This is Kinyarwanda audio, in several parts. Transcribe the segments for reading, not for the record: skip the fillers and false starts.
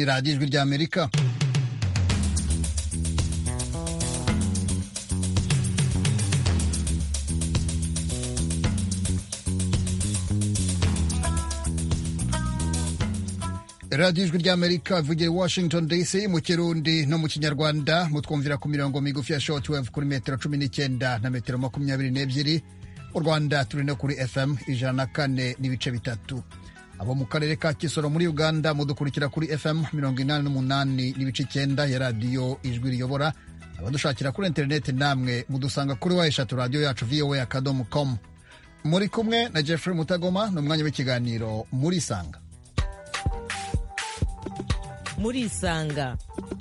ni radiyo ijwi ry'Amerika. radiyo ijwi ry'Amerika ivugira i Washington DC mu Kirundi no mu Kinyarwanda, mutwumvira ku mirongo migufi ya shortwave kuri metero 19 na metero 22. Mu Rwanda turi no kuri FM 104 n'ibice bitatu. Abo mu karere ka Kisoro muri Uganda mudukurikira kuri FM 88 n'ibice 9 ya radiyo ijwi riyobora. Abadushakira kuri internet namwe mudusanga kuri wayeshatu radiyo yacu voa.com. Muri kumwe na Jeffrey Mutagoma n'umwanya w'ikiganiro muri Sanga. Murisanga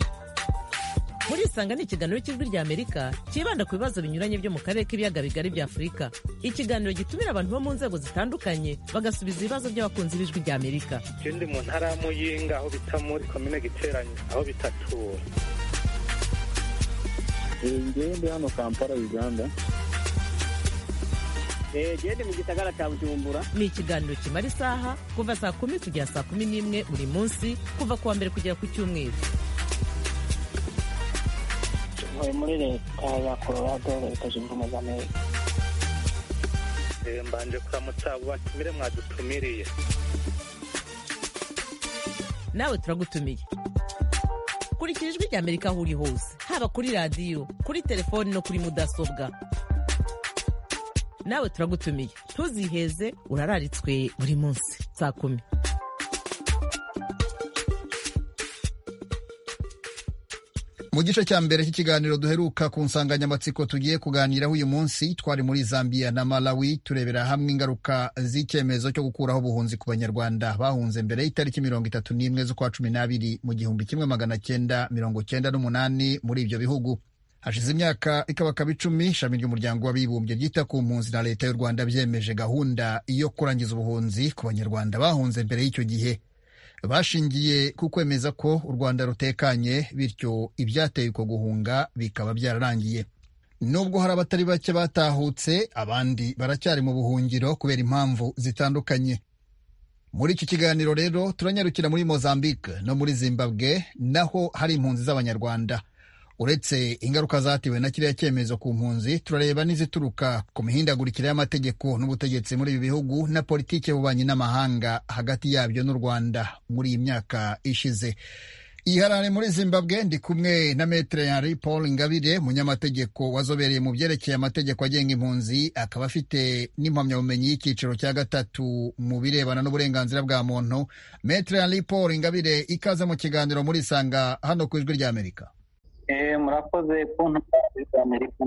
ni ikiganiro cy'ijwi ry'Amerika kibanda ku bibazo binyuranye byo mu karere k'ibiyaga bigari bya Afurika. Ikiganiro gitumira abantu bo mu nzego zitandukanye bagasubiza ibibazo by'abakunzi b'ijwi ry'Amerika. Ndi mu ntara ya Muyinga aho bita muri komine Giteranyi aho bitatura. Ndi hano Kampala, Uganda. Ndi mu gisagara cya Bujumbura. Ni ikiganiro kimara isaha kuva saa 10 kugera saa 11 buri munsi kuva kuwa mbere kugera ku Cyumweru. Muri leta ya Colorado, Leta Zunze Ubumwe za Amerika. Mbanje kuramutsa abo batumire mwadutumiriye. Nawe turagutumiye. Kurikira ijwi ry'Amerika aho uri hose, haba kuri radiyo, kuri telefoni no kuri mudasobwa. Nawe turagutumiye, ntuziheze, urararitswe buri munsi saa 10. Mu gice cya mbere cy'ikiganiro duheruka ku nsanganyamatsiko tugiye kuganiraho uyu munsi, twari muri Zambia na Malawi turebera hamwe ingaruka z'icyemezo cyo gukuraho ubuhunzi ku banyarwanda bahunze mbere y'itariki 31 z'ukwa 12 mu 1998 muri ibyo bihugu. Hashize imyaka ikabakaba 10 ishami ry'umuryango w'abibumbye ryita ku mpunzi na leta y'u Rwanda byemeje gahunda yo kurangiza ubuhunzi ku banyarwanda bahunze mbere y'icyo gihe. Bashingiye ku kwemeza ko u Rwanda rutekanye, bityo ibyateye uko guhunga bikaba byararangiye. Nubwo hari abatari bake batahutse, abandi baracyari mu buhungiro kubera impamvu zitandukanye. Muri iki kiganiro rero turanyarukira muri Mozambique no muri Zimbabwe, naho hari impunzi z'abanyarwanda. Uretse ingaruka zatewe na kiriya cyemezo ku mpunzi, turareba n'izituruka ku mihindagurikire y'amategeko n'ubutegetsi muri ibi bihugu na politiki y'ububanyi n'amahanga hagati yabyo n'u Rwanda muri iyi myaka ishize. Iharare muri Zimbabwe ndi kumwe na Maître Henri Paul Ingabire, munyamategeko wazobereye mu byerekeye amategeko agenga impunzi, akaba afite n'impamyabumenyi y'icyiciro cya 3 mu birebana n'uburenganzira bwa muntu. Maître Henri Paul Ingabire, ikaze mu kiganiro muri Sanga hano ku ijwi ry'Amerika. Murakoze kuntu Amerika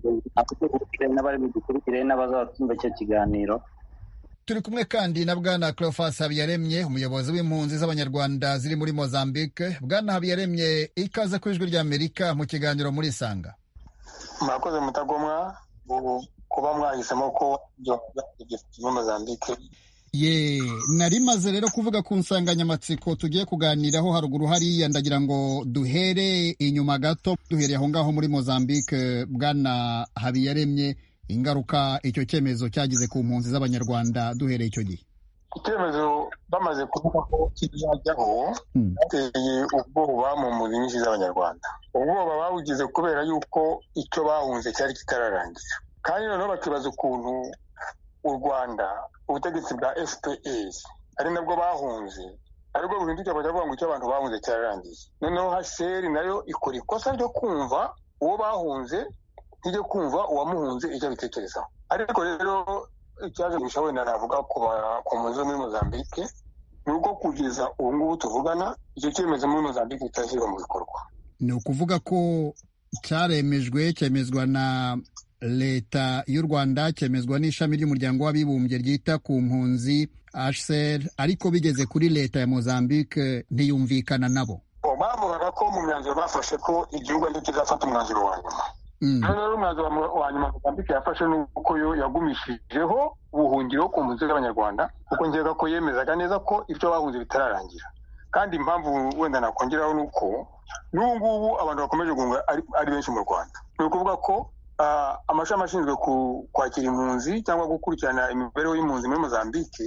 n'abari budukurikire n'abazatumva icyo kiganiro. Turi kumwe kandi na Bwana Cleophas Habiyaremye, umuyobozi w'impunzi z'abanyarwanda ziri muri Mozambique. Bwana Habiyaremye, ikaze ku ijwi ry'Amerika mu kiganiro muri Sanga. Murakoze Mutagomwa kuba mwahisemo ko muri Mozambique. Nari maze rero kuvuga ku nsanganyamatsiko tugiye kuganiraho haruguru hariya, ndagira ngo duhere inyuma gato, duhereye aho ngaho muri Mozambique. Bwana Habiyaremye, ingaruka icyo cyemezo cyagize ku mpunzi z'abanyarwanda duhereye icyo gihe. Icyemezo bamaze kuvuga ko kizajyaho bateye ubwoba mu mpunzi nyinshi z'abanyarwanda. Ubwoba bawugize kubera yuko icyo bahunze cyari kitararangira, kandi noneho bakibaza ukuntu u Rwanda, ubutegetsi bwa FPS ari nabwo bahunze, ariko buhinduka bakavuga ngo icyo abantu bahunze cyararangiye. Noneho HCR nayo ikora ikosa ryo kumva uwo bahunze ntijye kumva uwamuhunze icyo bitekerezaho. Ariko rero icyaje gusha wenda navuga ku mpunzi muri Mozambique ni uko kugeza ubu ngubu tuvugana icyo cyemezo muri Mozambique kitashyirwa mu bikorwa. Ni ukuvuga ko cyaremejwe, cyemezwa na leta y'u Rwanda, cyemezwa n'ishami ry'umuryango w'abibumbye ryita ku mpunzi HCR, ariko bigeze kuri leta ya Mozambique ntiyumvikana nabo. Bavugaga ko mu myanzuro bafashe ko igihugu aricyo kizafata umwanzuro wa nyuma. Noneho umwanzuro wa nyuma Mozambique yafashe nuko yo yagumishijeho ubuhungiro ku mpunzi z'abanyarwanda, kuko ngega ko yemezaga neza ko ibyo bahunze bitararangira. Kandi impamvu wenda nakongeraho nuko n'ubu ngubu abantu bakomeje guhunga ari benshi mu Rwanda. Ni ukuvuga ko amashami ashinzwe kwakira impunzi cyangwa gukurikirana imibereho y'impunzi muri Mozambique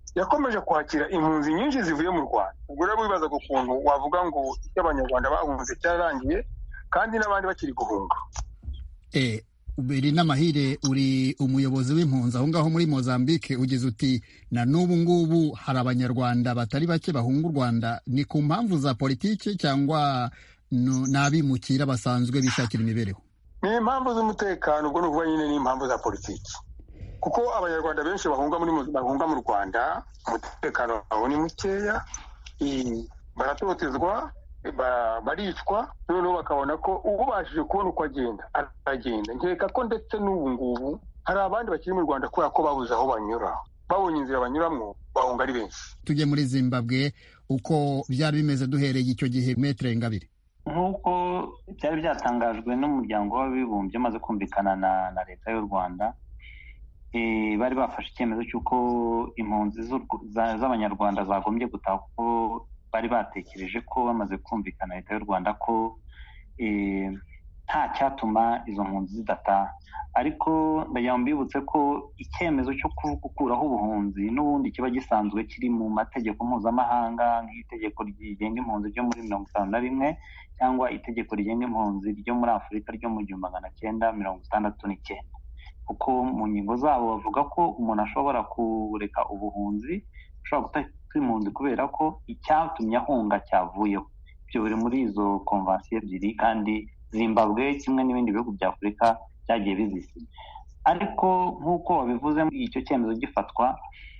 yakomeje kwakira impunzi nyinshi zivuye mu Rwanda. Ubwo rero wibazaga ukuntu wavuga ngo icyo abanyarwanda bahunze cyararangiye kandi n'abandi bakiri guhunga. Ubiri n'amahire uri umuyobozi w'impunzi aho ngaho muri Mozambique, ugize uti na n'ubu ngubu hari abanyarwanda batari bake bahunga u Rwanda, ni ku mpamvu za politiki cyangwa n'abimukira basanzwe bishakira imibereho? Ni impamvu z'umutekano, ubwo n'uvuga nyine ni impamvu za politiki, kuko abanyarwanda benshi bahunga mu Rwanda umutekano wabo ni mukeya, baratotezwa, baricwa, noneho bakabona ko ubashije kubona uko aragenda. Nkeka ko ndetse n'ubu ngubu hari abandi bakiri mu Rwanda kubera ko babuze aho banyura, babonye inzira banyuramo bahunga ari benshi. Tujye muri Zimbabwe, uko byari bimeze duhereye icyo gihe, Maître Ingabire? Nk'uko byari byatangajwe n'umuryango w'abibumbye umaze kumvikana na leta y'u Rwanda, bari bafashe icyemezo cy'uko impunzi z'abanyarwanda zagombye gutaha, kuko bari batekereje ko bamaze kumvikana leta y'u Rwanda ko nta cyatuma izo mpunzi zidataha. Ariko ndagira ngo mbibutse ko icyemezo cyo gukuraho ubuhunzi n'ubundi kiba gisanzwe kiri mu mategeko mpuzamahanga, nk'itegeko rigenga impunzi ryo muri 1951 cyangwa itegeko rigenga impunzi ryo muri Afurika ryo mu 1969, kuko mu ngingo zabo bavuga ko umuntu ashobora kureka ubuhunzi, ashobora gutaka impunzi kubera ko icyatumye ahunga cyavuyeho. Ibyo biri muri izo konvansiyo ebyiri, kandi Zimbabwe kimwe n'ibindi bihugu bya Afurika byagiye bizisinya. Ariko nk'uko wabivuze, icyo cyemezo gifatwa,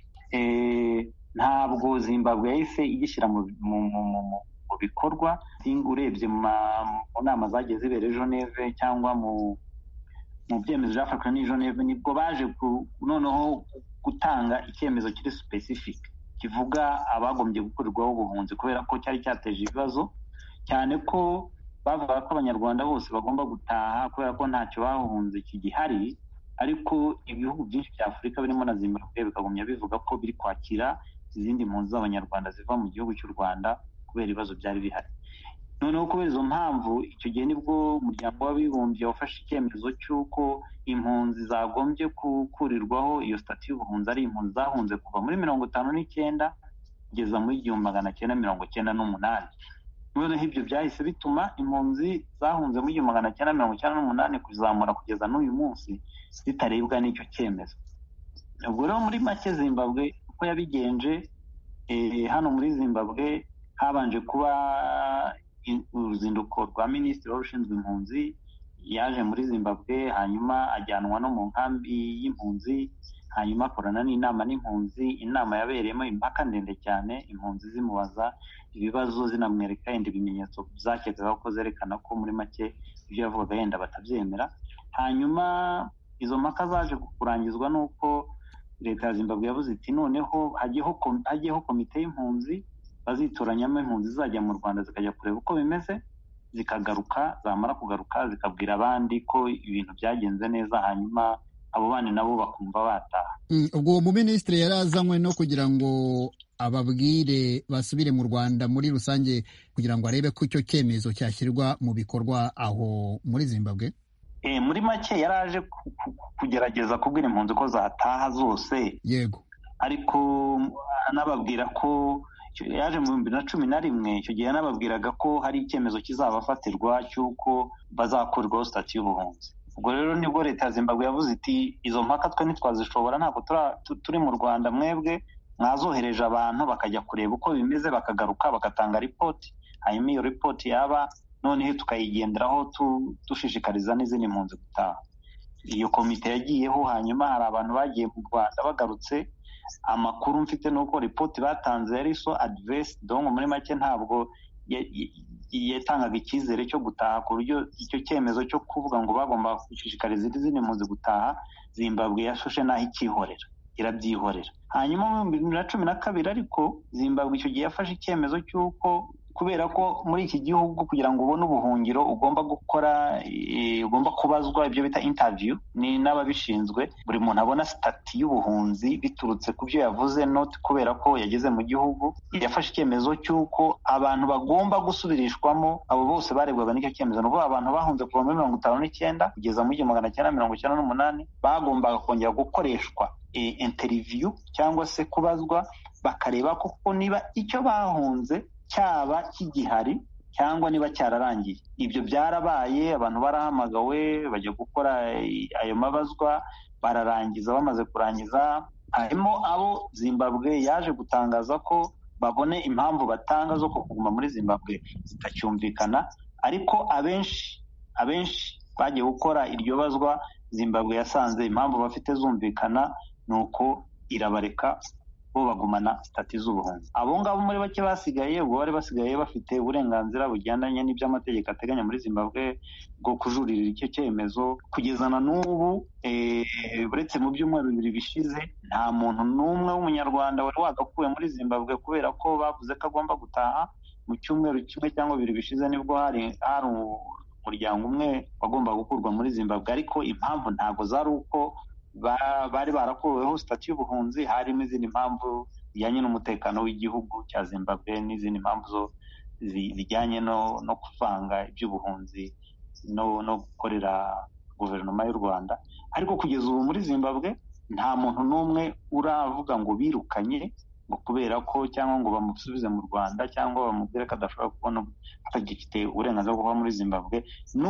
ntabwo Zimbabwe yahise igishyira mu bikorwa. Urebye mu nama zagiye zibera Geneve cyangwa mu byemezo byafashwe n'i Geneve, nibwo baje noneho gutanga icyemezo kiri specific kivuga abagombye gukurirwaho ubuhunzi, kubera ko cyari cyateje ibibazo cyane, ko bavuga ko abanyarwanda bose bagomba gutaha kubera ko ntacyo bahunze kigihari. Ariko ibihugu byinshi bya Afurika birimo na Zimbabwe bikagumya bivuga ko biri kwakira izindi mpunzi z'abanyarwanda ziva mu gihugu cy'u Rwanda kubera ibibazo byari bihari. Noneho kubera izo mpamvu, icyo gihe nibwo umuryango w'abibumbye wafashe icyemezo cy'uko impunzi zagombye gukurirwaho iyo stati y'ubuhunzi ari impunzi zahunze kuva muri 1959 kugeza muri 1998. Noneho ibyo byahise bituma impunzi zahunze muri 1998 kuzamura kugeza n'uyu munsi zitarebwa n'icyo cyemezo. Ubwo rero muri make Zimbabwe uko yabigenje, hano muri Zimbabwe habanje kuba uruzinduko rwa minisitiri ushinzwe impunzi, yaje muri Zimbabwe, hanyuma ajyanwa no mu nkambi y'impunzi, hanyuma akorana n'inama n'impunzi. Inama yabereyemo impaka ndende cyane, impunzi zimubaza ibibazo, zinamwereka yenda ibimenyetso zakekaga ko zerekana ko muri make ibyo yavugaga yenda batabyemera. Hanyuma izo mpaka zaje kurangizwa n'uko leta ya Zimbabwe yavuze iti noneho hagiyeho komite y'impunzi, bazitoranyamo impunzi zizajya mu Rwanda zikajya kureba uko bimeze, zikagaruka, zamara kugaruka zikabwira abandi ko ibintu byagenze neza, hanyuma abo bandi nabo bakumva bataha. Ubwo uwo muminisitiri yari azanywe no kugira ngo ababwire basubire mu Rwanda muri rusange, kugira ngo arebe ko icyo cyemezo cyashyirwa mu bikorwa aho muri Zimbabwe? Muri make yari aje kugerageza kubwira impunzi ko zataha zose. Yego. Ariko anababwira ko yaje mu 2011, icyo gihe anababwiraga ko hari icyemezo kizabafatirwa cy'uko bazakurirwaho stati y'ubuhunzi. Ubwo rero nibwo leta ya Zimbabwe yavuze iti izo mpaka twe ntitwazishobora, ntabwo turi mu Rwanda, mwebwe mwazohereje abantu bakajya kureba uko bimeze, bakagaruka bagatanga ripoti, hanyuma iyo ripoti yaba noneho tukayigenderaho dushishikariza n'izindi mpunzi gutaha. Iyo komite yagiyeho, hanyuma hari abantu bagiye mu Rwanda bagarutse. Amakuru mfite nuko ripoti batanze yari so adverse, donc muri make ntabwo yatangaga icyizere cyo gutaha, ku buryo icyo cyemezo cyo kuvuga ngo bagomba gushishikariza izindi mpunzi gutaha, Zimbabwe yashushe naho ikihorera, irabyihorera. Hanyuma mu 2012 ariko Zimbabwe icyo gihe yafashe icyemezo cy'uko kubera ko muri iki gihugu kugira ngo ubone ubuhungiro ugomba kubazwa ibyo bita interview ni n'ababishinzwe. Buri muntu abona stati y'ubuhunzi biturutse ku byo yavuze, not kubera ko yageze mu gihugu. Yafashe icyemezo cy'uko abantu bagomba gusubirishwamo, abo bose barebwaga n'icyo cyemezo, n'ubu abantu bahunze kuva muri 1959 kugeza muri 1998 bagombaga kongera gukoreshwa interview cyangwa se kubazwa, bakareba koko niba icyo bahunze cyaba kigihari cyangwa niba cyararangiye. Ibyo byarabaye, abantu barahamagawe bajya gukora ayo mabazwa, bararangiza. Bamaze kurangiza, harimo abo Zimbabwe yaje gutangaza ko babone impamvu batanga zo kuguma muri Zimbabwe zitacyumvikana, ariko abenshi bagiye gukora iryo bazwa, Zimbabwe yasanze impamvu bafite zumvikana, nuko irabareka bo bagumana stati z'ubuhunzi. Abo ngabo muri bake basigaye, ubwo bari basigaye bafite uburenganzira bugendanye n'iby'amategeko ateganya muri Zimbabwe bwo kujuririra icyo cyemezo. Kugeza na n'ubu uretse mu byumweru 2 bishize, nta muntu n'umwe w'umunyarwanda wari wagakuwe muri Zimbabwe kubera ko bavuze ko agomba gutaha. Mu cyumweru 1 cyangwa 2 bishize nibwo hari umuryango umwe wagomba gukurwa muri Zimbabwe, ariko impamvu ntabwo zari uko bari barakuweho stati y'ubuhunzi, harimo izindi mpamvu zijyanye n'umutekano w'igihugu cya Zimbabwe n'izindi mpamvu zijyanye no kuvanga iby'ubuhunzi no gukorera guverinoma y'u Rwanda. Ariko kugeza ubu muri Zimbabwe nta muntu n'umwe uravuga ngo birukanye ngo kubera ko, cyangwa ngo bamusubize mu Rwanda, cyangwa bamubwire ko adashobora kubona, atagifite uburenganzira bwo kuba muri Zimbabwe,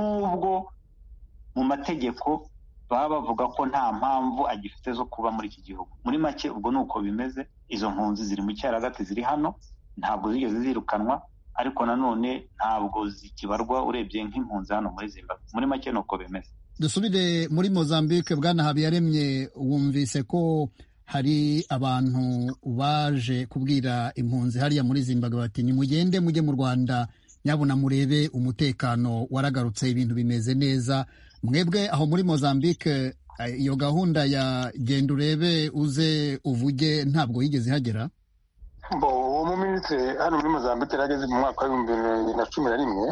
nubwo mu mategeko baba bavuga ko nta mpamvu agifite zo kuba muri iki gihugu. Muri make ubwo nuko bimeze. Izo mpunzi ziri mu cyaragati, ziri hano, ntabwo zigeze zirukanwa, ariko nanone ntabwo zikibarwa urebye nk'impunzi hano muri Zimbabwe. Muri make nuko bimeze. Dusubire muri Mozambique. Bwana Habiyaremye, wumvise ko hari abantu baje kubwira impunzi hariya muri Zimbabwe bati nimugende mujye mu Rwanda, nyabuna murebe umutekano waragarutse, ibintu bimeze neza. Mwebwe aho muri Mozambique iyo gahunda ya genda urebe uze uvuge ntabwo yigeze ihagera? Uwo muminisitiri hano muri Mozambique yarageze mu mwaka wa 2011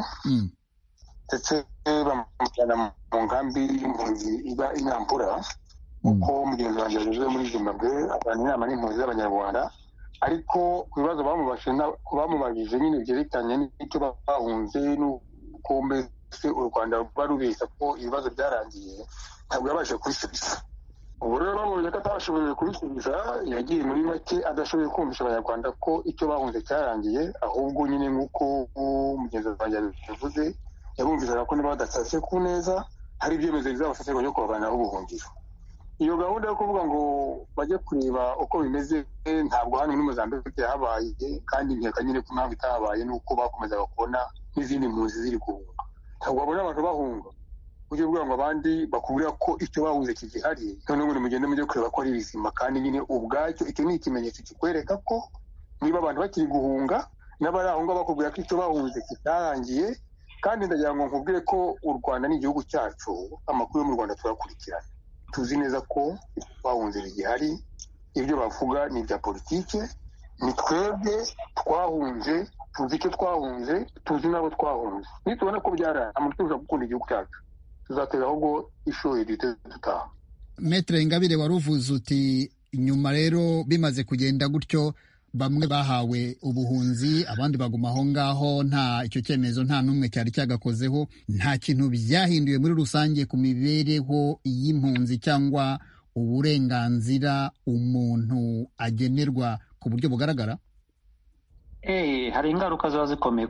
ndetse bamujyana mu nkambi y'impunzi iba i Nampula, uko mugenzi wanjye yaje muri Zimbabwe abantu inama n'impunzi z'abanyarwanda. Ariko ku bibazo bamubajije nyine byerekanye n'icyo bahunze n'uko mbese u Rwanda barubeshya ko ibibazo byarangiye, ntabwo yabashije kubisubiza. Ubu rero bamubonye ko atabashoboye kubisubiza, yagiye muri make adashoboye kumvisha abanyarwanda ko icyo bahunze cyarangiye, ahubwo nyine nk'uko mugenzi wanjye yabivuze, yabumvizaga ko niba badashatse ku neza hari ibyemezo bizabafasha byo kubavanaho ubuhungiro. Iyo gahunda yo kuvuga ngo bajye kureba uko bimeze ntabwo hano muri Mozambique yahabaye, kandi nkeka nyine ko impamvu itahabaye nuko bakomezaga kubona n'izindi mpunzi ziri guhunga. Ntabwo babona abantu bahunga ujye ubwira ngo abandi bakubwira ko icyo bahunze kigihari, noneho ngo mugende mujye kureba ko ari bizima, kandi nyine ubwacyo icyo ni ikimenyetso kikwereka ko niba abantu bakiri guhunga n'abari aho ngaho bakubwira ko icyo bahunze kitarangiye. Kandi ndagira ngo nkubwire ko u Rwanda ni igihugu cyacu, amakuru yo mu Rwanda turakurikirana, tuzi neza ko bahunze bigihari. Ibyo bavuga ni ibya politike, ni twebwe twahunze, tuzi icyo twahunze, tuzi n'abo twahunze. Nitubona ko byarara tuza gukunda igihugu cyacu, tuzatera ahubwo ishoye duhite dutaha. Maître Ingabire, waruvuze uti nyuma rero bimaze kugenda gutyo, bamwe bahawe ubuhunzi, abandi baguma aho ngaho, nta icyo cyemezo nta n'umwe cyari cyagakozeho. Nta kintu byahinduye muri rusange ku mibereho y'impunzi cyangwa uburenganzira umuntu agenerwa ku buryo bugaragara? Hari ingaruka ziba zikomeye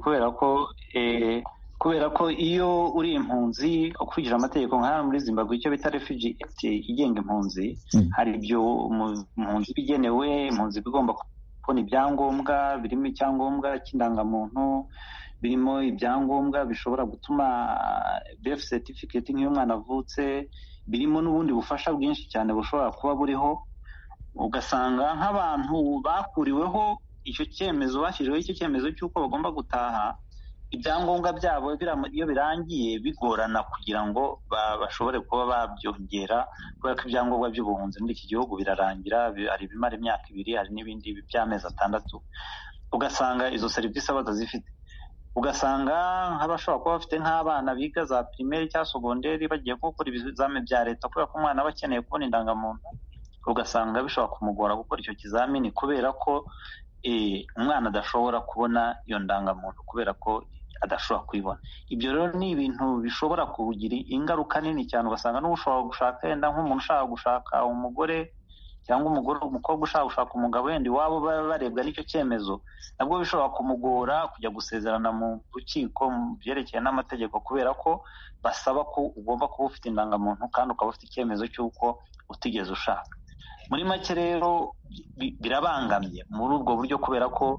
kubera ko iyo uri impunzi ukurikije amategeko nk'aya muri Zimbabwe, icyo bita Refugee Act igenga impunzi, hari ibyo impunzi bigenewe. Impunzi igomba kubona ibyangombwa, birimo icyangombwa cy'indangamuntu, birimo ibyangombwa bishobora gutuma birth certificate nk'iyo umwana avutse, birimo n'ubundi bufasha bwinshi cyane bushobora kuba buriho. Ugasanga nk'abantu bakuriweho icyo cyemezo, bashyiriweho icyo cyemezo cy'uko bagomba gutaha, ibyangombwa byabo iyo birangiye bigorana kugira ngo bashobore kuba babyongera, kubera ko ibyangombwa by'ubuhunzi muri iki gihugu birarangira, hari ibimara imyaka 2, hari n'ibindi by'amezi 6. Ugasanga izo serivisi batazifite. Ugasanga nk'abashobora kuba bafite nk'abana biga za primaire cyangwa segonderi bagiye gukora ibizamini bya leta, kubera ko umwana aba akeneye kubona indangamuntu, ugasanga bishobora kumugora gukora icyo kizamini kubera ko umwana adashobora kubona iyo ndangamuntu kubera ko adashobora kuyibona. Ibyo rero ni ibintu bishobora kugira ingaruka nini cyane. Ugasanga n'ushobora gushaka yenda nk'umuntu ushaka gushaka umugore cyangwa umukobwa ushaka gushaka umugabo wenda iwabo barebwa n'icyo cyemezo, nabwo bishobora kumugora kujya gusezerana mu rukiko mu byerekeye n'amategeko, kubera ko basaba ko ugomba kuba ufite indangamuntu kandi ukaba ufite icyemezo cy'uko utigeze ushaka. Muri make rero birabangamye muri ubwo buryo, kubera ko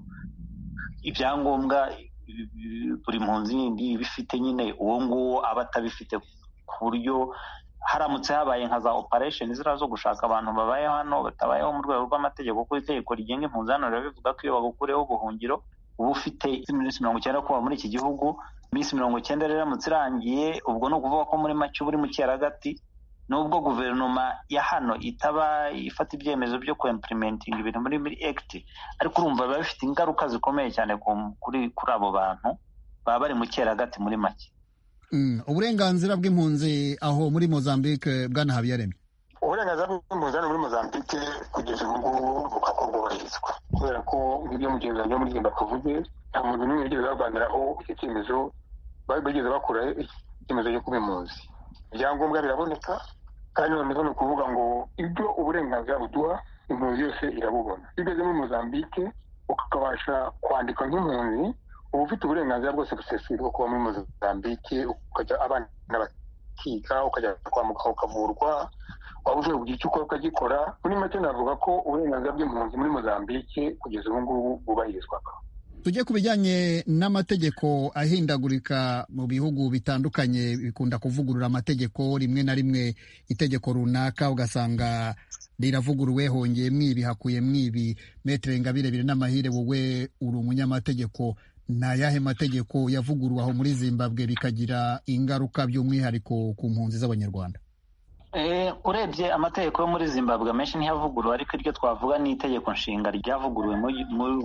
ibyangombwa buri mpunzi yindi bifite nyine uwo nguwo aba atabifite, ku buryo haramutse habaye nka za operation zira zo gushaka abantu babayeho hano batabayeho mu rwego rw'amategeko, kuko itegeko rigenga impunzi hano rivuga ko iyo bagukureho ubuhungiro uba ufite iminsi 90 kuba muri iki gihugu. Iminsi 90 rero iramutse irangiye, ubwo ni ukuvuga ko muri make uri mu cyeragati, nubwo guverinoma ya hano itaba ifata ibyemezo byo implementing ibintu muri act, ariko urumva biba bifite ingaruka zikomeye cyane kuri abo bantu baba bari mu cyeragati muri make. Uburenganzira bw'impunzi aho muri Mozambique, Bwana Habiyaremye? Uburenganzira bw'impunzi hano muri Mozambique kugeza ubu ngubu bukakubwahirizwa, kubera ko nk'ibyo mugenzi wanjye muri Zimbabwe avuze, nta muntu n'umwe wigeze barwaniraho icyo cyemezo, bageze bakura icyemezo cyo kuba impunzi. Ibyangombwa biraboneka, kandi noneho ni ukuvuga ngo ibyo uburenganzira buduha impunzi yose irabubona. Iyo ugeze muri Mozambique ukabasha kwandika nk'impunzi, uba ufite uburenganzira bwose busesuye bwo kuba muri Mozambique, ukajya abana bakiga, ukajya kwa muganga ukavurwa, waba uvuye kugira icyo ukora ukagikora. Muri make navuga ko uburenganzira bw'impunzi muri Mozambique kugeza ubu ngubu bwubahirizwaga. Tujye ku bijyanye n'amategeko ahindagurika mu bihugu bitandukanye, bikunda kuvugurura amategeko rimwe na rimwe. Itegeko runaka ugasanga riravuguruwe, hongeye mwibi, hakuye mwibi. Maître Ngabire n'amahire, wowe uri umunyamategeko, nta yahe mategeko yavuguruwe aho muri Zimbabwe bikagira ingaruka by'umwihariko ku mpunzi z'Abanyarwanda? Urebye amategeko yo muri Zimbabwe menshi ntiyavuguruwe, ariko iryo twavuga ni itegeko nshinga ryavuguruwe mu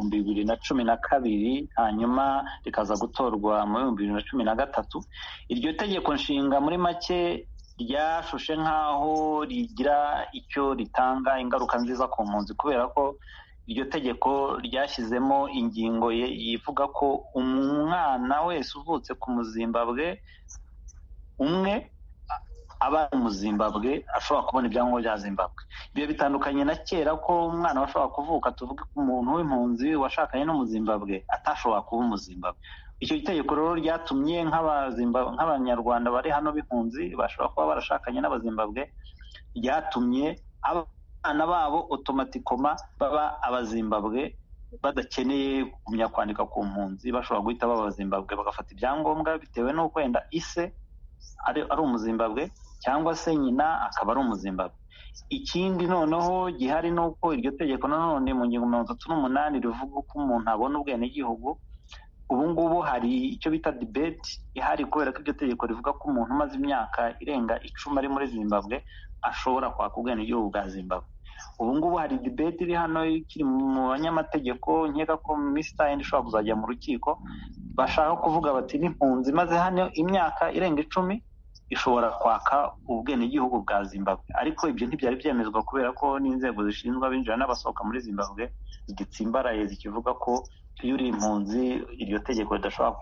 2012, hanyuma rikaza gutorwa mu 2013. Iryo tegeko nshinga muri make ryashushe nk'aho rigira icyo ritanga ingaruka nziza ku mpunzi, kubera ko iryo tegeko ryashyizemo ingingo yivuga ko umwana wese uvutse ku Muzimbabwe umwe aba mu Zimbabwe ashobora kubona ibyangombwa bya Zimbabwe. Ibyo bitandukanye na kera ko umwana washobora kuvuka, tuvuge ko umuntu w'impunzi washakanye no mu Zimbabwe atashobora kuba mu Zimbabwe. Icyo gitegeko rero ryatumye nk'abanyarwanda bari hano b'impunzi bashobora kuba barashakanye n'Abazimbabwe, ryatumye abana babo automatikoma baba Abazimbabwe, badakeneye kumenya kwandika ku mpunzi, bashobora guhita baba Abazimbabwe bagafata ibyangombwa bitewe n'uko wenda ise ari Umuzimbabwe cyangwa se nyina akaba ari Umuzimbabwe. Ikindi noneho gihari ni uko iryo tegeko nanone mu ngingo 38 rivuga ko umuntu abona ubwenegihugu. Ubu ngubu hari icyo bita debate ihari, kubera ko iryo tegeko rivuga ko umuntu umaze imyaka irenga 10 ari muri Zimbabwe ashobora kwaka ubwenegihugu bwa Zimbabwe. Ubu ngubu hari debate iri hano ikiri mu banyamategeko, nkeka ko Mr. End ishobora kuzajya mu rukiko, bashaka kuvuga bati n'impunzi maze hano imyaka irenga 10 ishobora kwaka ubwenegihugu bwa Zimbabwe. Ariko ibyo ntibyari byemezwa, kubera ko n'inzego zishinzwe abinjira n'abasohoka muri Zimbabwe zigitsimbaraye zikivuga ko iyo uri impunzi iryo tegeko ridashobora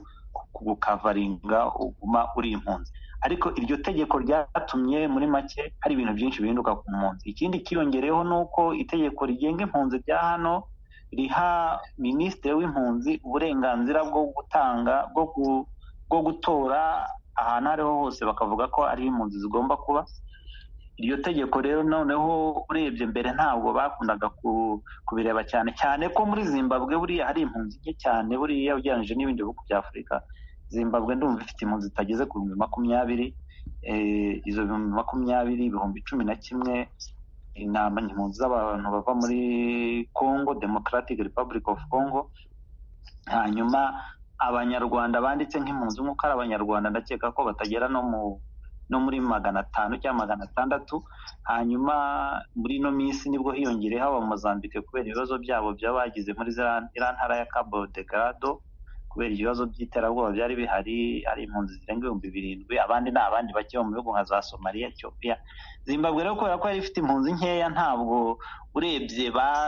kugukavaringa uguma uri impunzi. Ariko iryo tegeko ryatumye muri make hari ibintu byinshi bihinduka ku mpunzi. Ikindi kiyongereyeho ni uko itegeko rigenga impunzi rya hano riha minisitiri w'impunzi uburenganzira bwo gutanga bwo gutora ahantu ariho hose bakavuga ko ari impunzi zigomba kuba. Iryo tegeko rero noneho urebye mbere ntabwo bakundaga kubireba cyane ko muri Zimbabwe buriya hari impunzi nke cyane, buriya ugereranyije n'ibindi bihugu bya Afurika. Zimbabwe ndumva ifite impunzi zitageze ku 20,000. Izo 20,000 11,000 ni impunzi z'abantu bava muri Congo, Democratic Republic of Congo. Hanyuma Abanyarwanda banditse nk'impunzi nk'uko ari Abanyarwanda ndakeka ko batagera no muri 500 cyangwa 600. Hanyuma muri no minsi nibwo hiyongereho Abamozambique kubera ibibazo byabo byabagize muri ntara ya Cabo Delgado, kubera ibibazo by'iterabwoba byari bihari. Hari impunzi zirenga 7,000, abandi n'abandi bake mu bihugu nka za Somalia, Ethiopia. Zimbabwe rero kubera ko yari ifite impunzi nkeya, ntabwo urebye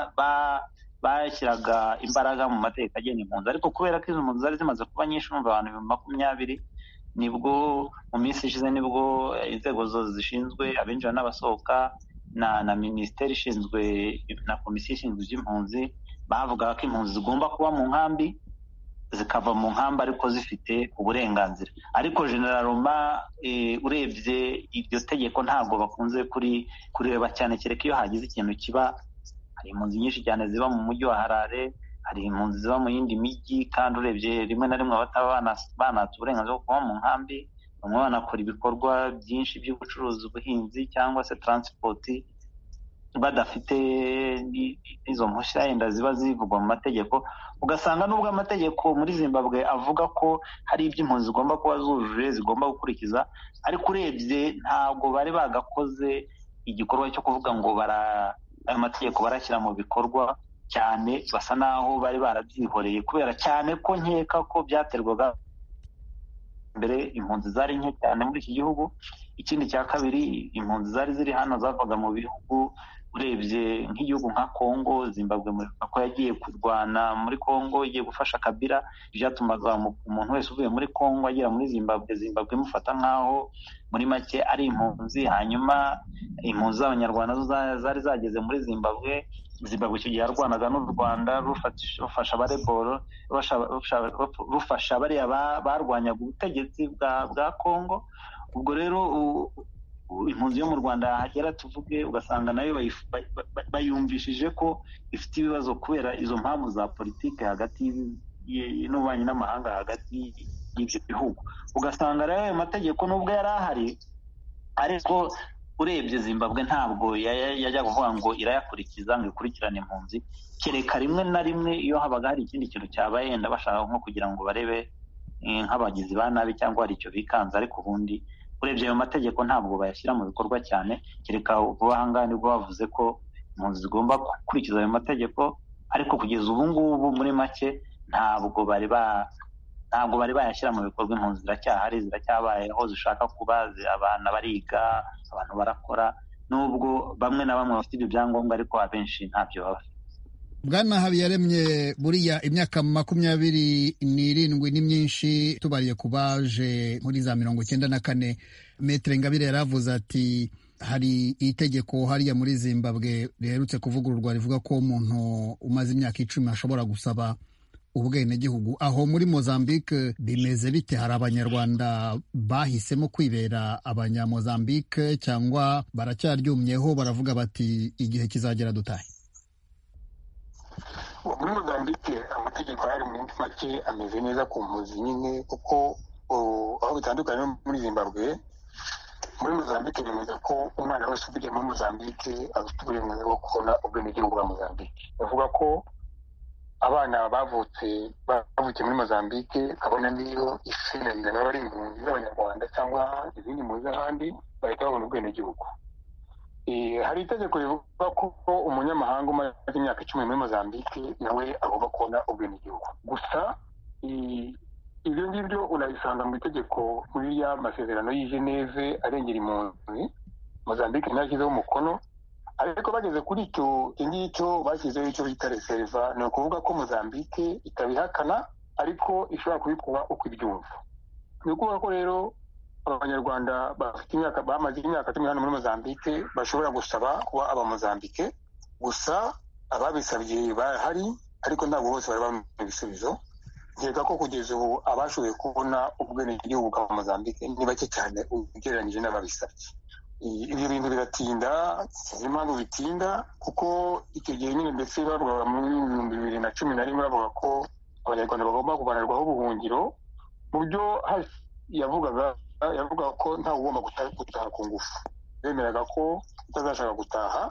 bashyiraga imbaraga mu mategeko agenga impunzi. Ariko kubera ko izo mpunzi zari zimaze kuba nyinshi, numva abantu 20,000, nibwo mu minsi ishize nibwo inzego zishinzwe abinjira n'abasohoka na minisiteri ishinzwe na komisiyo ishinzwe iby'impunzi bavugaga ko impunzi zigomba kuba mu nkambi zikava mu nkambi ariko zifite uburenganzira, ariko generaloma urebye iryo tegeko ntabwo bakunze kureba cyane, kereka iyo hagize ikintu kiba. Hari impunzi nyinshi cyane ziba mu mujyi wa Harare, hari impunzi ziba mu yindi mijyi, kandi urebye rimwe na rimwe bataba banatse uburenganzira bwo kuba mu nkambi, bamwe banakora ibikorwa byinshi by'ubucuruzi, ubuhinzi cyangwa se transport badafite izo mpushya yenda ziba zivugwa mu mategeko. Ugasanga nubwo amategeko muri Zimbabwe avuga ko hari ibyo impunzi zigomba kuba zujuje zigomba gukurikiza, ariko urebye ntabwo bari bagakoze igikorwa cyo kuvuga ngo ayo mategeko barashyira mu bikorwa cyane, basa naho bari barabyihoreye, kubera cyane ko nkeka ko byaterwaga mbere impunzi zari nke cyane muri iki gihugu. Ikindi cya kabiri, impunzi zari ziri hano zavaga mu bihugu, urebye nk'igihugu nka Kongo, Zimbabwe ko yagiye kurwana muri Kongo, igiye gufasha Kabila, byatumaga umuntu wese uvuye muri Kongo agera muri Zimbabwe imufata nk'aho muri make ari impunzi. Hanyuma impunzi z'abanyarwanda zari zageze muri Zimbabwe icyo gihe yarwanaga n'u Rwanda rufasha abareboro, rufasha bariya barwanyaga ubutegetsi bwa Kongo. Ubwo rero impunzi yo mu Rwanda hagera tuvuge, ugasanga nayo bayumvishije ko ifite ibibazo kubera izo mpamvu za politike hagati n'ububanyi n'amahanga hagati y'ibyo bihugu. Ugasanga rero ayo mategeko nubwo yari ahari, ariko urebye Zimbabwe ntabwo yajya kuvuga ngo irayakurikiza ngo ikurikirane impunzi, kereka rimwe na rimwe iyo habaga hari ikindi kintu cyabaye yenda bashaka nko kugira ngo barebe nk'abagizi ba nabi cyangwa hari icyo bikanze, ariko ubundi urebye ayo mategeko ntabwo bayashyira mu bikorwa cyane, kereka vuba aha ngaha nibwo bavuze ko impunzi zigomba gukurikiza ayo mategeko, ariko kugeza ubu ngubu muri make ntabwo bari bayashyira mu bikorwa. Impunzi ziracyahari, ziracyabaye aho zishaka kuba, abana bariga, abantu barakora, nubwo bamwe na bamwe bafite ibyo byangombwa ariko abenshi ntabyo baba. Bwana Habiyaremye, buriya imyaka 27 ni myinshi tubariye ku baje muri za 94. Maître Ingabire yaravuze ati hari itegeko hariya muri Zimbabwe riherutse kuvugururwa rivuga ko umuntu umaze imyaka 10 ashobora gusaba ubwenegihugu. Aho muri Mozambique bimeze bite? Hari abanyarwanda bahisemo kwibera abanyamozambique cyangwa baracyaryumyeho baravuga bati igihe kizagera dutahe? Muri Mozambique amategeko ari muri make ameze neza ku mpunzi nyine, kuko aho bitandukanye muri Zimbabwe. Muri Mozambique bemeza ko umwana wese uvuye muri Mozambique afite uburenganzira bwo kubona ubwenegihugu bwa Mozambique. Bavuga ko abana bavukiye muri Mozambique, kabona niyo isenera n'abari impunzi z'abanyarwanda cyangwa izindi mpunzi z'ahandi, bahita babona ubwenegihugu. Hari itegeko rivuga ko umunyamahanga umaze imyaka 10 muri Mozambique nawe agomba kubona ubwenegihugu. Gusa ibyo ngibyo unabisanga mu itegeko muri ya masezerano y'i Geneve arengera impunzi. Mozambique ntashyizeho umukono, ariko bageze kuri icyo ngicyo bashyizeho icyo bita reserva. Ni ukuvuga ko Mozambique itabihakana, ariko ishobora kubikora uko ibyumva. Ni ukuvuga ko rero abanyarwanda bamaze imyaka 10 hano muri Mozambique bashobora gusaba kuba abamozambique. Gusa ababisabye bahari, ariko ntabwo bose bari bamenya ibisubizo. Nkeka ko kugeza ubu abashoboye kubona ubwenegihugu bwa Mozambique ni bake cyane ugereranyije n'ababisabye. Ibyo bintu biratinda, sinzi impamvu bitinda, kuko icyo gihe nyine ndetse bavugaga muri 2011 bavuga ko abanyarwanda bagomba kuvanirwaho ubuhungiro. Mu byo yavuga ko ntawe ugomba gutaha ku ngufu. Bemeraga ko utazashaka gutaha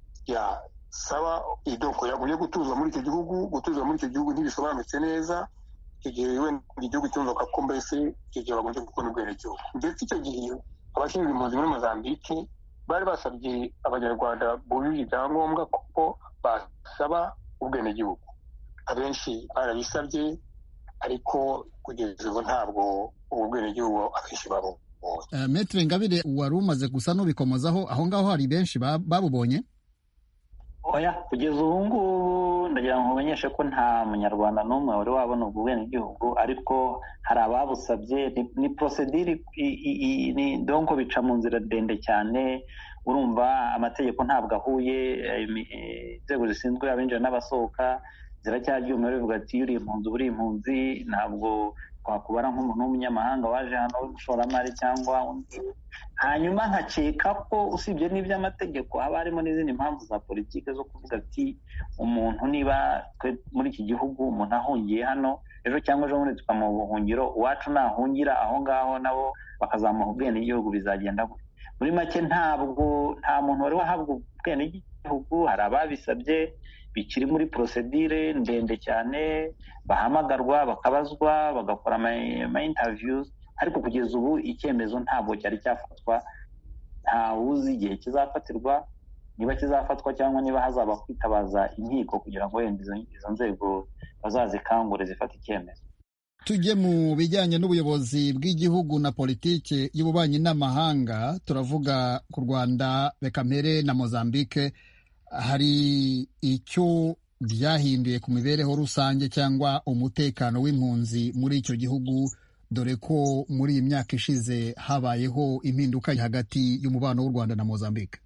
yasaba idoko yaguye gutuzwa muri icyo gihugu ntibisobanutse neza. Icyo gihe wenda igihugu cyumvaga ko mbese icyo gihe bagombye kubona ubwenegihugu. Ndetse icyo gihe abashinzwe impunzi muri Mozambique bari basabye abanyarwanda bujuje ibyangombwa ko basaba ubwenegihugu. Abenshi barabisabye, ariko kugeza ubu ntabwo ubu bwenegihugu abenshi babubonye. Maître Ingabire, wari umaze gusa n'ubikomozaho, aho ngaho hari benshi babubonye? Oya, kugeza ubu ngubu ndagira ngo umenyeshe ko nta munyarwanda n'umwe wari wabona ubwo bwenegihugu, ariko hari ababusabye. Ni procedure, donc bica mu nzira ndende cyane. urumva amategeko ntabwo ahuye, inzego zishinzwe abinjira n'abasohoka ziracyaryomewe bivuga ati iyo uri impunzi uri impunzi, ntabwo twakubara nk'umuntu w'umunyamahanga waje hano w'umushoramari cyangwa undi. Hanyuma nkakeka ko usibye n'iby'amategeko haba harimo n'izindi mpamvu za politiki zo kuvuga ati umuntu niba muri iki gihugu umuntu ahungiye hano ejo cyangwa ejo bundi tukamuha ubuhungiro, uwacu nahungira aho ngaho nabo bakazamuha ubwenegihugu bizagenda gute? Muri make nta muntu wari wahabwa ubwenegihugu, hari ababisabye bikiri muri procedure ndende cyane, bahamagarwa bakabazwa bagakora ama interviews, ariko kugeza ubu icyemezo ntabwo cyari cyafatwa. Nta uzi igihe kizafatirwa, niba kizafatwa cyangwa niba hazaba kwitabaza inkiko kugira ngo wenda izo nzego bazazikangure zifata icyemezo. Tujye mu bijyanye n'ubuyobozi bw'igihugu na politiki y'ububanyi n'amahanga, turavuga ku Rwanda, reka mpere na Mozambique. Hari icyo byahinduye ku mibereho rusange cyangwa umutekano w'impunzi muri icyo gihugu, dore ko muri iyi myaka ishize habayeho impinduka hagati y'umubano w'u Rwanda na Mozambique?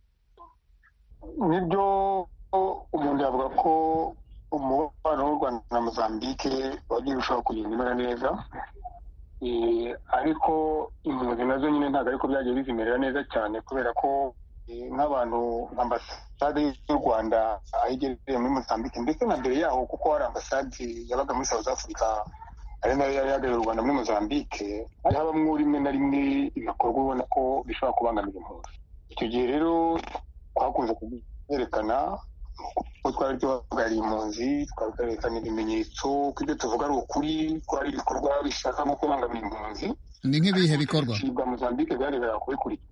Nibyo, umuntu yavuga ko umubano w'u Rwanda na Mozambique wagiye ushobora kugenda umera neza, ariko impunzi nazo nyine ntabwo ariko byagiye bizimerera neza cyane, kubera ko nk'abantu ambasade y'u Rwanda aho igereye muri Mozambique, ndetse na mbere yaho kuko hari ambasade yabaga muri South Africa ari nayo yari yagaye u Rwanda muri Mozambique, hari habamwo rimwe na rimwe ibikorwa ubona ko bishobora kubangamira impunzi. Icyo gihe rero twakunze kubyerekana ko twari duhagarariye impunzi, twakarekana ibimenyetso ko ibyo tuvuga ari ukuri, ko hari ibikorwa bishaka no kubangamira impunzi. Ni nk'ibihe bikorwa? Bwa Mozambique byarebera kubikurikira.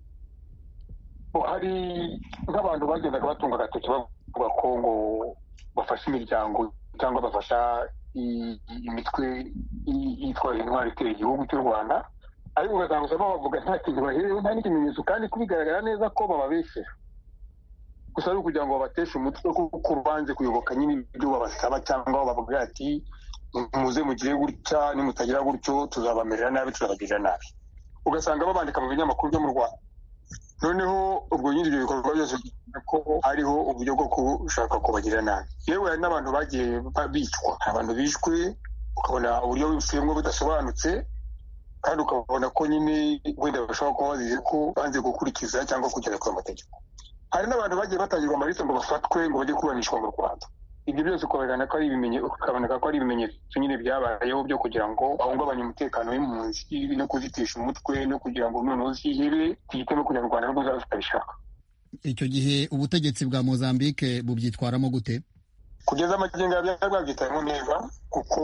Hari nk'abantu bagendaga batunga agatoki bavuga ko ngo bafasha imiryango cyangwa bafasha imitwe yitwaje intwari itera igihugu cy'u Rwanda, ariko ugasanga bavuga nta kintu baherewe, nta n'ikimenyetso, kandi kubigaragara neza ko bababeshyera. Gusa ari ukugira ngo babateshe umutwe kuko banze kuyoboka nyine ibyo babasaba, cyangwa bavuga ati muze mugire gutya, nimutagira gutyo tuzabamerera nabi, tuzabagirira nabi. Ugasanga babandika mu binyamakuru byo mu Rwanda. Noneho ubwo nyine ibyo bikorwa byose ko hariho uburyo bwo gushaka kubagirira nabi. Yewe hari n'abantu bagiye bicwa, abantu bishwe ukabona uburyo bifuyemo budasobanutse, kandi ukabona ko nyine wenda bashobora kuba bazize ko banze gukurikiza cyangwa kugera ku mategeko. Hari n'abantu bagiye batangirwa amarita ngo bafatwe ngo bajye kuburanishwa mu Rwanda. Ibyo byose ukabona ko ari ibimenyetso nyine byabayeho byo kugira ngo bahungabanye umutekano w'impunzi no kuzitisha umutwe no kugira ngo noneho zihebe ihitemo kugira ngo u Rwanda rwose rutabishaka. Icyo gihe ubutegetsi bwa Mozambique bubyitwaramo gute? Kugeza amagingo byari bwabyitayemo neza, kuko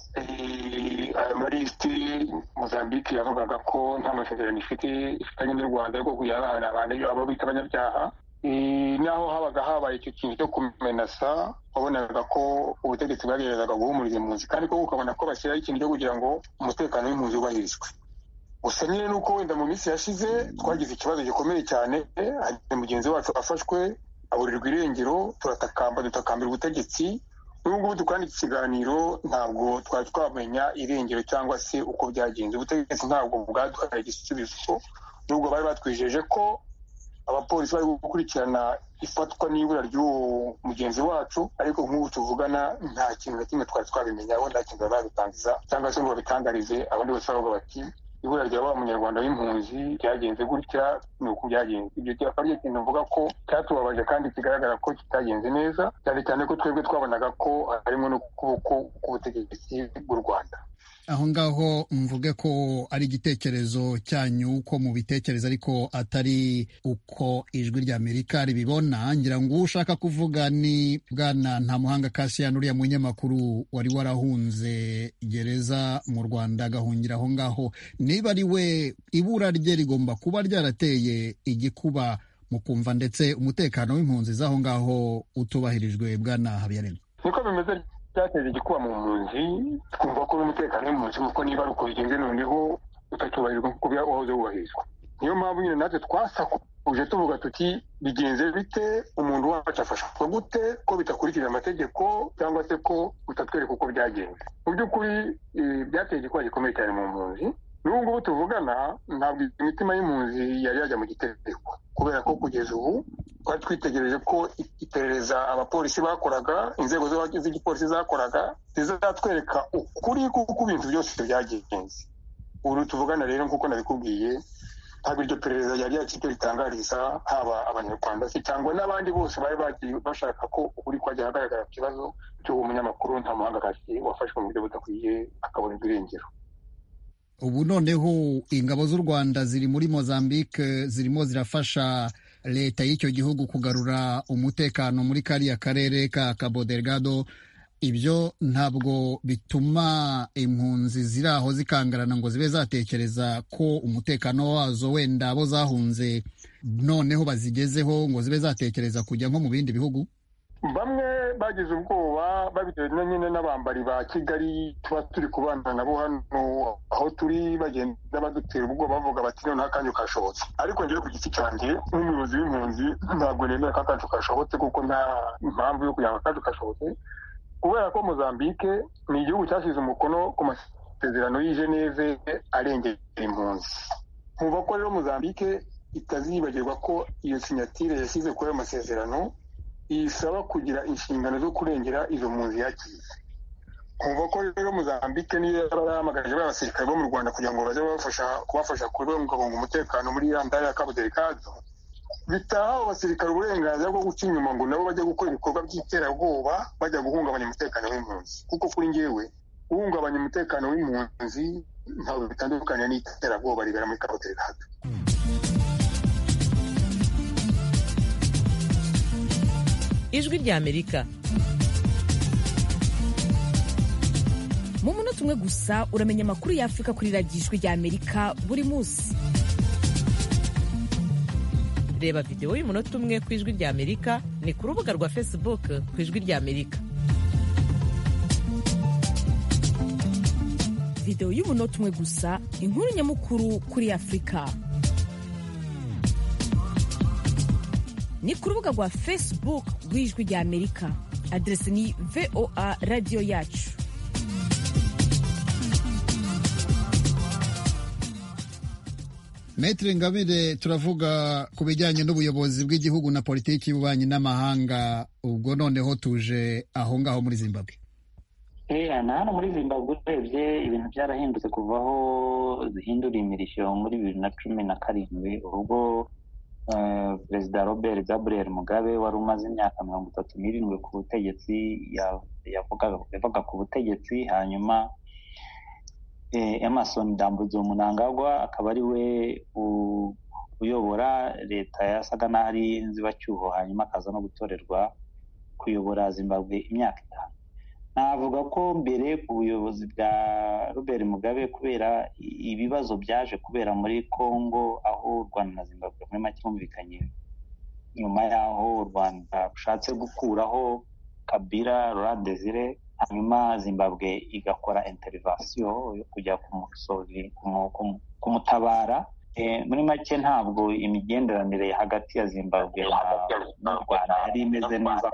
aya malisiti Mozambique yavugaga ko nta masezerano ifitanye n'u Rwanda ariko kugira abana abantu abo bita abanyabyaha. Naho habaga habaye icyo kintu cyo kumenasa, wabonaga ko ubutegetsi bwageragezaga guhumuriza impunzi, kandi ko ukabona ko bashyiraho ikintu cyo kugira ngo umutekano w'impunzi wubahirizwe. Gusa nyine nuko wenda mu minsi yashize twagize ikibazo gikomeye cyane, hari mugenzi wacu afashwe aburirwa irengero, dutakambira ubutegetsi. N'ubu ngubu dukora iki kiganiro ntabwo twari twamenya irengero cyangwa se uko byagenze. Ubutegetsi ntabwo bwaduhaye igisubizo, nubwo bari batwijeje ko abapolisi bari gukurikirana ifatwa n'ibura ry'uwo mugenzi wacu, ariko nk'ubu tuvugana nta kintu na kimwe twari twabimenyaho, nta kintu babitangiza cyangwa se ngo babitangarize abandi bose bavuga bati ibura rya wa munyarwanda w'impunzi byagenze gutya, ni uko byagenze. Ibyo cyakaba ari ikintu mvuga ko cyatubabaje kandi kigaragara ko kitagenze neza, cyane cyane ko twebwe twabonaga ko harimo n'ukuboko k'ubutegetsi bw'u Rwanda. Aho ngaho mvuge ko ari igitekerezo cyanyu uko mubitekereza, ariko atari uko ijwi rya Amerika ribibona. Ngira ngo ushaka kuvuga ni Bwana Ntamuhanga Cassian, uriya munyamakuru wari warahunze gereza mu Rwanda agahungira aho ngaho. Niba ari we, ibura rye rigomba kuba ryarateye igikuba mu kumva ndetse umutekano w'impunzi z'aho ngaho utubahirijwe. Bwana Habiyaremye, niko bimeze, byateza igikuba mu mpunzi, twumva ko n'umutekano w'impunzi kuko niba ari uko bigenze noneho utacyubahirizwa kuko wahoze wubahirizwa. Niyo mpamvu nyine natwe twasakuje tuvuga tuti bigenze bite, umuntu wacu afashwa gute, ko bitakurikije amategeko cyangwa se ko utatwereka uko byagenze. Mu by'ukuri byateye igikuba gikomeye cyane mu mpunzi. N'ubu ngubu tuvugana ntabwo imitima y'impunzi yari yajya mu gitereko. kubera ko kugeza ubu twari twitegereje ko iperereza abapolisi bakoraga, inzego z'igipolisi zakoraga zizatwereka ukuri kuko ibintu byose byagenze. Ubu tuvugana rero nk'uko nabikubwiye, ntabwo iryo perereza ryari yakiryo ritangariza haba abanyarwanda se cyangwa n'abandi bose bari bagiye bashaka ko ukuri kwajya hagaragara ku kibazo cy'uwo munyamakuru nta muhangakazi wafashwe mu buryo budakwiye akabonerwa irengero. Ubu noneho ingabo z'u Rwanda ziri muri Mozambique zirimo zirafasha leta y'icyo gihugu kugarura umutekano muri kariya karere ka Cabo Delgado. Ibyo ntabwo bituma impunzi ziri aho zikangarana ngo zibe zatekereza ko umutekano wazo wenda abo zahunze noneho bazigezeho ngo zibe zatekereza kujya nko mu bindi bihugu? Bamwe bagize ubwoba babitewe nyine n'abambari ba Kigali tuba turi kubana nabo hano aho turi, bagenda badutera ubwoba bavuga bati none akanyu kashobotse. Ariko njyewe ku giti cyanjye nk'umuyobozi w'impunzi ntabwo nemera ko akanyu kashobotse, kuko nta mpamvu yo kugira ngo akanyu kashobotse, kubera ko Mozambique ni igihugu cyashyize umukono ku masezerano y'i Geneve arengera impunzi. Nkumva ko rero Mozambique itazibagirwa ko iyo sinyatire yashyize kuri ayo masezerano isaba kugira inshingano zo kurengera izo mpunzi yakiriye. Nkumva ko rero Mozambique niyo yabahamagaje abasirikare bo mu Rwanda kugira ngo baze kubafasha kubungabunga umutekano muri ya ndaya ya Cabo Delgado, bitaha abo basirikare uburenganzira bwo guca inyuma ngo nabo bajya gukora ibikorwa by'iterabwoba bajya guhungabanya umutekano w'impunzi. Kuko kuri njyewe guhungabanya umutekano w'impunzi ntabwo bitandukanye n'iterabwoba ribera muri Cabo Delgado. Ijwi ry'Amerika. Mu munota umwe gusa uramenya amakuru y'Afurika kuri radiyo Ijwi ry'Amerika buri munsi. Reba videwo y'umunota umwe ku Ijwi ry'Amerika ni ku rubuga rwa Facebook ku Ijwi ry'Amerika. Videwo y'umunota umwe gusa, inkuru nyamukuru kuri Afurika. Ni ku rubuga rwa Facebook rw'Ijwi ry'Amerika. Adresi ni VOA Radio Yacu. Maitre Ingabire, turavuga ku bijyanye n'ubuyobozi bw'igihugu na politiki y'ububanyi n'amahanga, ubwo noneho tuje aho ngaho muri Zimbabwe. Na hano muri Zimbabwe urebye ibintu byarahindutse kuvaho zihindura imirishyo muri 2017 ubwo Perezida Robert Gabriel Mugabe wari umaze imyaka 37 ku butegetsi yavugaga ku butegetsi, hanyuma Emerson Dambudzo Mnangagwa akaba ari we uyobora leta yasaga n'aho ari inzibacyuho, hanyuma akaza no gutorerwa kuyobora Zimbabwe imyaka 5. Navuga ko mbere ku buyobozi bwa Robert Mugabe, kubera ibibazo byaje kubera muri Congo aho u Rwanda na Zimbabwe muri make bumvikanye nyuma yaho u Rwanda rushatse gukuraho Kabila Laurent Desire, hanyuma Zimbabwe igakora intervention yo kujya kumutabara. Muri make ntabwo imigenderanire hagati ya Zimbabwe n'u Rwanda yari imeze neza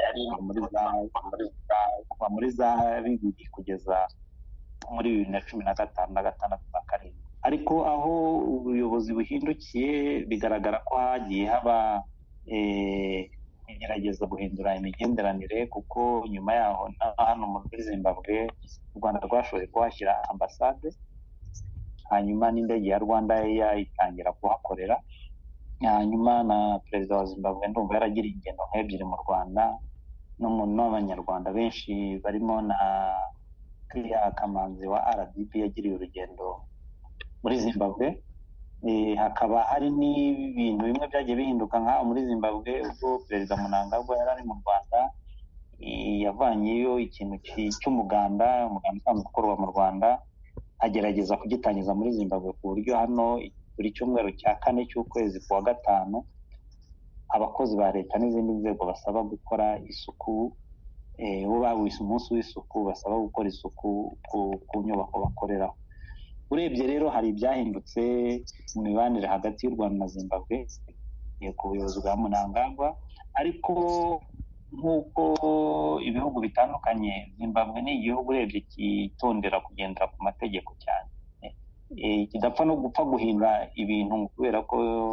kuva muri za 2000 kugeza muri 2015 na 2016. Ariko aho ubuyobozi buhindukiye bigaragara ko hagiye haba igerageza guhindura imigenderanire, kuko nyuma yaho hano muri Zimbabwe u Rwanda rwashoboye kuhashyira ambasade, hanyuma n'indege ya Rwanda itangira kuhakorera, hanyuma na perezida wa Zimbabwe ndumva yaragiriye ingendo nk'ebyiri mu Rwanda n'abanyarwanda benshi barimo na Kiriya Kamanzi wa RDP yagiriye urugendo muri Zimbabwe. Hakaba hari n'ibintu bimwe byagiye bihinduka nk'aho muri Zimbabwe ubwo perezida Mnangagwa yari ari mu Rwanda yavanyeyo ikintu cy'umuganda usanzwe ukorwa mu Rwanda, agerageza kugitangiza muri Zimbabwe ku buryo hano buri cyumweru cya 4 cy'ukwezi kwa 5 abakozi ba leta n'izindi nzego basaba gukora isuku, bo bawise umunsi w'isuku, basaba gukora isuku ku nyubako bakoreraho. Urebye rero hari ibyahindutse mu mibanire hagati y'u Rwanda na Zimbabwe ku buyobozi bwa Mnangagwa, ariko nk'uko ibihugu bitandukanye, Zimbabwe ni igihugu urebye kitondera kugendera ku mategeko cyane, kidapfa no gupfa guhindura ibintu kubera ko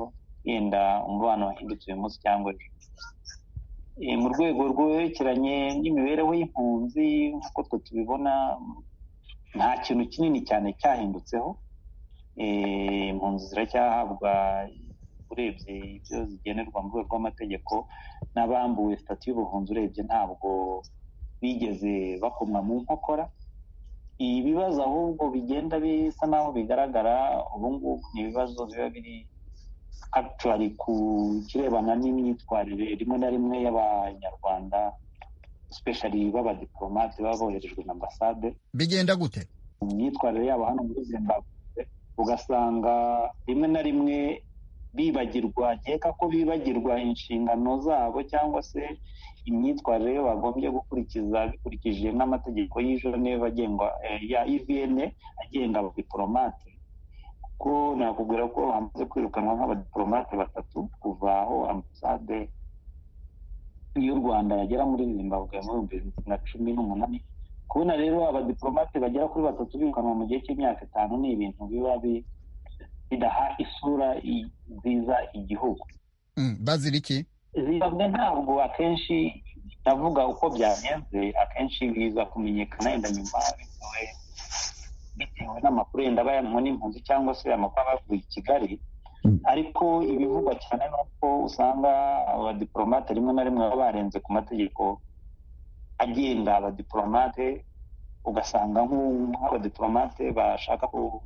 yenda umubano wahindutse uyu munsi cyangwa ejo. Mu rwego rwerekeranye n'imibereho y'impunzi nk'uko twe tubibona, nta kintu kinini cyane cyahindutseho. Impunzi ziracyahabwa, urebye ibyo zigenerwa mu rwego rw'amategeko, n'abambuwe sitati y'ubuhunzi urebye ntabwo bigeze bakomwa mu nkokora. Ibibazo ahubwo bigenda bisa naho bigaragara ubu ngubu ni ibibazo biba biri actually ku kirebana n'imyitwarire rimwe na rimwe y'abanyarwanda, especially b'abadiplomate baba boherejwe na ambasade. Bigenda gute? Mu myitwarire yabo hano muri Zimbabwe ugasanga rimwe na rimwe bibagirwa, nkeka ko bibagirwa inshingano zabo cyangwa se imyitwarire yo bagombye gukurikiza bikurikije n'amategeko y'i Geneve agengwa ya IVN agenga abadiplomate. Ko nakubwira ko hamaze kwirukanwa nk'abadiplomate 3 kuva aho ambasade y'u Rwanda yagera muri Zimbabwe mu 2018. Kubona rero abadiplomate bagera kuri 3 birukanwa mu gihe cy'imyaka 5 ni ibintu biba bidaha isura nziza igihugu. Bazira iki? Zimbabwe ntabwo akenshi navuga uko byagenze, akenshi biza kumenyekana yenda nyuma bitewe n'amakuru yenda bayanwa n'impunzi cyangwa se amakuru bavuye i Kigali. Ariko ibivugwa cyane nuko usanga abadiplomate rimwe na rimwe baba barenze ku mategeko agenga abadiplomate, ugasanga nk'abadiplomate bashaka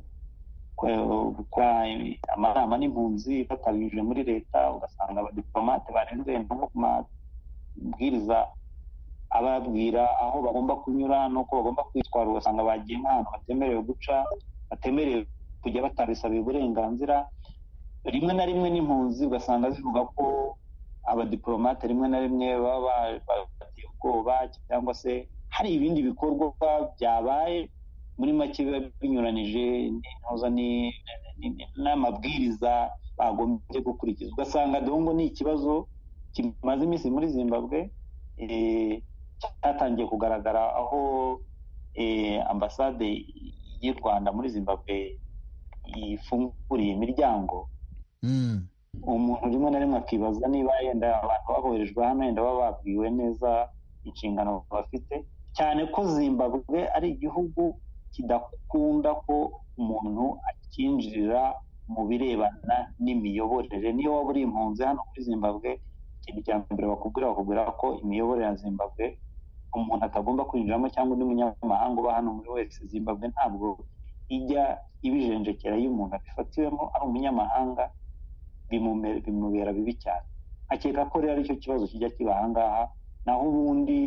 gukora amanama n'impunzi batabije muri leta, ugasanga abadiplomate barenze nko ku mabwiriza ababwira aho bagomba kunyura n'uko bagomba kwitwara, ugasanga bagiye nk'ahantu batemerewe guca, batemerewe kujya batabisabiye uburenganzira. Rimwe na rimwe n'impunzi ugasanga zivuga ko abadiplomate rimwe na rimwe baba bafitiye ubwoba cyangwa se hari ibindi bikorwa byabaye muri make biba binyuranije n'amabwiriza bagombye gukurikiza. Ugasanga dongo ni ikibazo kimaze iminsi muri Zimbabwe, cyatangiye kugaragara aho ambasade y'u Rwanda muri Zimbabwe ifunguriye imiryango. Umuntu rimwe na rimwe akibaza niba yenda abantu baboherejwe hano yenda baba babwiwe neza inshingano bafite, cyane ko Zimbabwe ari igihugu kidakunda ko umuntu akinjirira mu birebana n'imiyoborere. Niyo waba uri impunzi hano muri Zimbabwe, ikintu cya mbere bakubwira ko imiyoborere ya Zimbabwe umuntu atagomba kwinjiramo cyangwa undi munyamahanga uba hano muri wese. Zimbabwe ntabwo ijya ibijenjekera iyo umuntu abifatiwemo ari umunyamahanga, bimubera bibi cyane. Akeka ko rero aricyo kibazo kijya kiba aha ngaha. Naho ubundi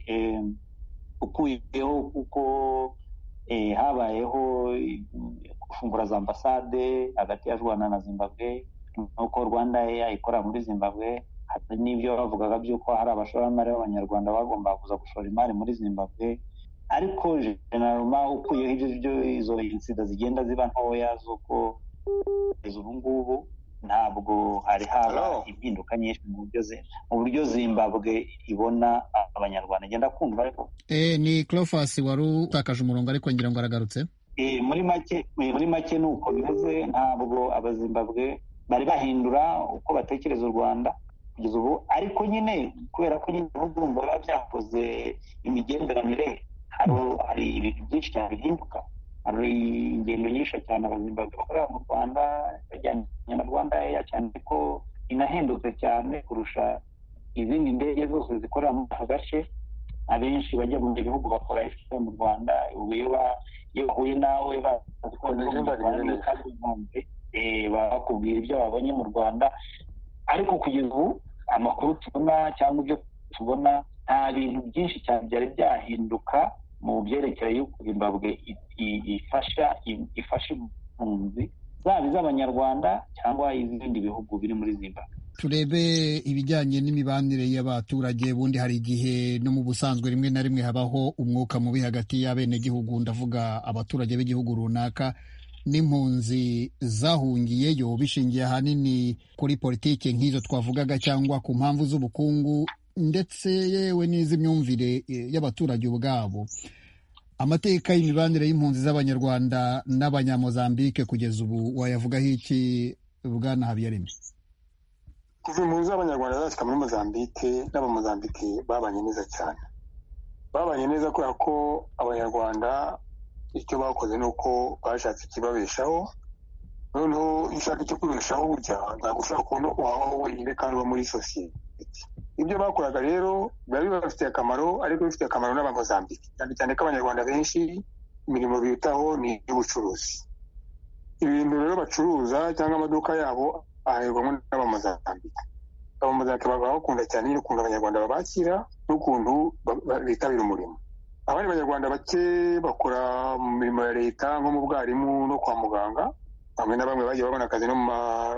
ukuyeho kuko habayeho gufungura za ambasade hagati ya Rwanda na Zimbabwe, nuko Rwanda ikorera muri Zimbabwe, hari n'ibyo bavugaga by'uko hari abashoramari b'abanyarwanda bagomba kuza gushora imari muri Zimbabwe. Ariko generalmente ukuyeho izo insida zigenda ziba ntoya z'uko ubu ngubu ntabwo hari haba impinduka nyinshi mu buryo Zimbabwe ibona abanyarwanda. Genda kumva ariko ni Clofas wari utakaje umurongo ariko ngira ngo aragarutse. Muri make ni uko bimeze. Ntabwo abazimbabwe bari bahindura uko batekereza u Rwanda kugeza ubu, ariko nyine kubera ko nyine ibihugu biba byakoze imigenderanire, hari ibintu byinshi cyane bihinduka. Hari ingendo nyinshi cyane abazimbabwe bakorera mu Rwanda bajyanye na Rwanda cyane ko inahendutse cyane kurusha izindi ndege zose zikorera muri aka gace. Abenshi bajya mu bihugu bakora ifite mu Rwanda, iyo bahuye nawe bakubwira ibyo babonye mu Rwanda. Ariko kugeza ubu amakuru tubona cyangwa ibyo tubona, nta bintu byinshi cyane byari byahinduka mu byerekeye y'uko Zimbabwe ifasha impunzi zaba iz'abanyarwanda cyangwa iz'ibindi bihugu biri muri Zimbabwe. Turebe ibijyanye n'imibanire y'abaturage. Bundi hari igihe no mu busanzwe rimwe na rimwe habaho umwuka mubi hagati y'abenegihugu, ndavuga abaturage b'igihugu runaka n'impunzi zahungiyeyo, bishingiye ahanini kuri politiki nk'izo twavugaga cyangwa ku mpamvu z'ubukungu ndetse yewe n'iz'imyumvire y'abaturage ubwabo. Amateka y'imibanire y'impunzi z'abanyarwanda n'abanyamozambike kugeza ubu wayavugaho iki, Bwana Habiyaremye? kuva impunzi z'abanyarwanda zashyika muri Mozambique n'abamozambike babanye neza cyane, babanye neza kubera ko abanyarwanda icyo bakoze ni uko bashatse ikibabeshaho. Noneho iyo ushaka icyo kubeshaho burya ntabwo ushobora kubona wabaho wenyine kandi uba muri sosiyete. Ibyo bakoraga rero biba bibafitiye akamaro, ariko bifitiye akamaro n'abamozambike, cyane cyane ko abanyarwanda benshi imirimo bitaho ni iy'ubucuruzi. Ibintu rero bacuruza cyangwa amaduka yabo aherwamo n'abamozambike. Abamozambike baba bakunda cyane n'ukuntu abanyarwanda babakira n'ukuntu bitabira umurimo. Abandi banyarwanda bake bakora mu mirimo ya leta nko mu bwarimu no kwa muganga, bamwe na bamwe bagiye babona akazi no mu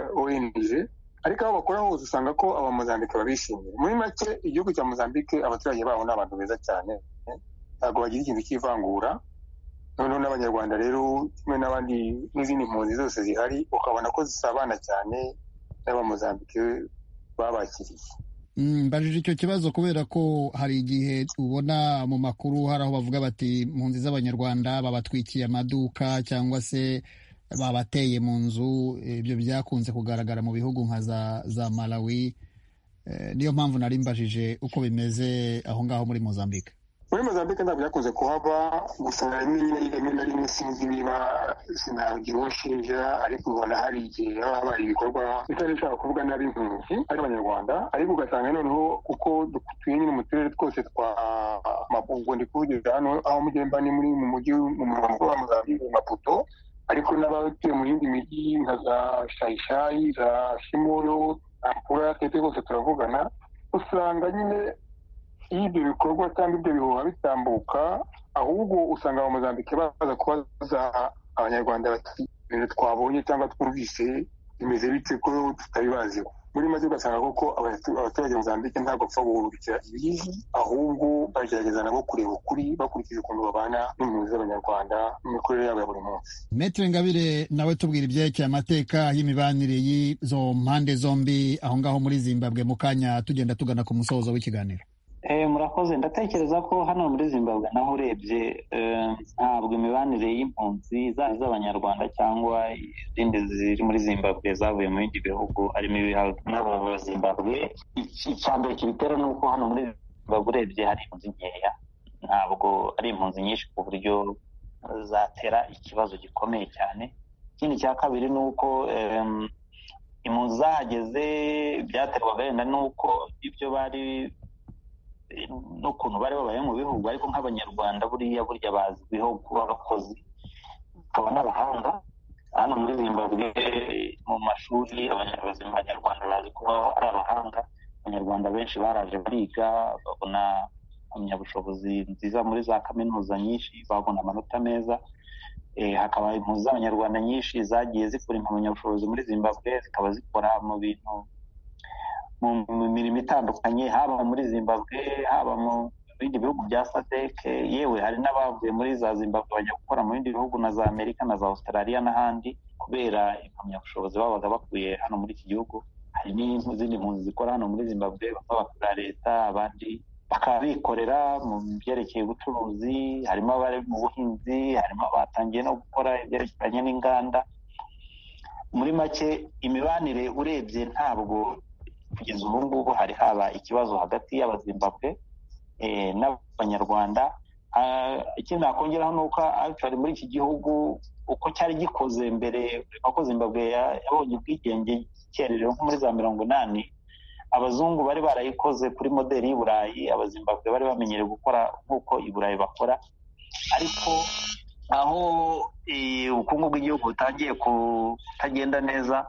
ONG, ariko aho bakora hose usanga ko abamozambike babishimira. Muri make igihugu cya Mozambique abaturage baho ni abantu beza cyane, ntabwo bagira ikintu cy'ivangura. Noneho n'abanyarwanda rero kimwe n'abandi n'izindi mpunzi zose zihari ukabona ko zisabana cyane n'abamozambike babakiriye. Mbajije icyo kibazo kubera ko hari igihe ubona mu makuru hari aho bavuga bati impunzi z'abanyarwanda babatwikiye amaduka cyangwa se babateye mu nzu. Ibyo byakunze kugaragara mu bihugu nka za Malawi. Niyo mpamvu nari mbajije uko bimeze aho ngaho muri Mozambique. Muri Mozambique ntabwo byakunze kuhaba, gusa rimwe na rimwe sinzi niba sinagira uwo nshinja, ariko ubona hari igihe haba habaye ibikorwa bitari bishobora kuvuga nabi impunzi ari abanyarwanda, ariko ugasanga noneho kuko dutuye nyine mu turere twose twa Maputo, ndi kuvugira hano aho mugenda ni muri mu mujyi mu murwa mukuru wa Mozambique Maputo, ariko n'abatuye mu yindi mijyi nka za Shaishayi, za Shimoyo, Ampura, twese rwose turavugana, usanga nyine iyo ibyo bikorwa cyangwa ibyo bihuha bitambuka, ahubwo usanga abamozambike baza kubaza abanyarwanda bati ibintu twabonye cyangwa twumvise bimeze bite ko tutabibaziho. Muri make ugasanga koko abaturage Mozambique ntabwo bapfa guhurukira ibizi, ahubwo bagerageza nabo kureba ukuri bakurikije ukuntu babana n'impunzi z'abanyarwanda mu mikorere yabo ya buri munsi. Maître Ngabire, nawe tubwira ibyerekeye amateka y'imibanire y'izo mpande zombi aho ngaho muri Zimbabwe, mu kanya tugenda tugana ku musozo w'ikiganiro. Murakoze. Ndatekereza ko hano muri Zimbabwe naho urebye ntabwo imibanire y'impunzi zaba iz'abanyarwanda cyangwa izindi ziri muri Zimbabwe zavuye mu bindi bihugu ari mibi n'abo Zimbabwe. Icya mbere kibitera ni uko hano muri Zimbabwe urebye hari impunzi nkeya, ntabwo ari impunzi nyinshi ku buryo zatera ikibazo gikomeye cyane. Ikindi cya kabiri ni uko impunzi zahageze byaterwaga wenda n'uko ibyo bari n'ukuntu bari babaye mu bihugu, ariko nk'abanyarwanda burya bazwiho kuba abakozi bakaba n'abahanga. Hano muri Zimbabwe mu mashuri abanyarwanda bazi kuba ari abahanga. Abanyarwanda benshi baraje bariga babona impamyabushobozi nziza muri za kaminuza nyinshi, babona amanota meza. Hakaba impunzi z'abanyarwanda nyinshi zagiye zikora impamyabushobozi muri Zimbabwe, zikaba zikora mu bintu mu mirimo itandukanye, haba muri Zimbabwe haba mu bindi bihugu bya SADC. Yewe hari n'abavuye muri za Zimbabwe bajya gukora mu bindi bihugu na za Amerika na za Australia n'ahandi kubera impamyabushobozi babaga bakuye hano muri iki gihugu. Hari n'izindi mpunzi zikora hano muri Zimbabwe bakorera leta, abandi bakaba bikorera mu byerekeye ubucuruzi, harimo abari mu buhinzi, harimo abatangiye no gukora ibyerekeranye n'inganda. Muri make imibanire urebye ntabwo kugeza ubu ngubu hari haba ikibazo hagati y'abazimbabwe n'abanyarwanda. Ikindi nakongeraho ni uko actually muri iki gihugu uko cyari gikoze mbere, uko Zimbabwe yabonye ubwigenge cyererewe nko muri za 80, abazungu bari barayikoze kuri modeli y'i Burayi, abazimbabwe bari bamenyereye gukora nk'uko i Burayi bakora. Ariko aho ubukungu bw'igihugu butangiye kutagenda neza,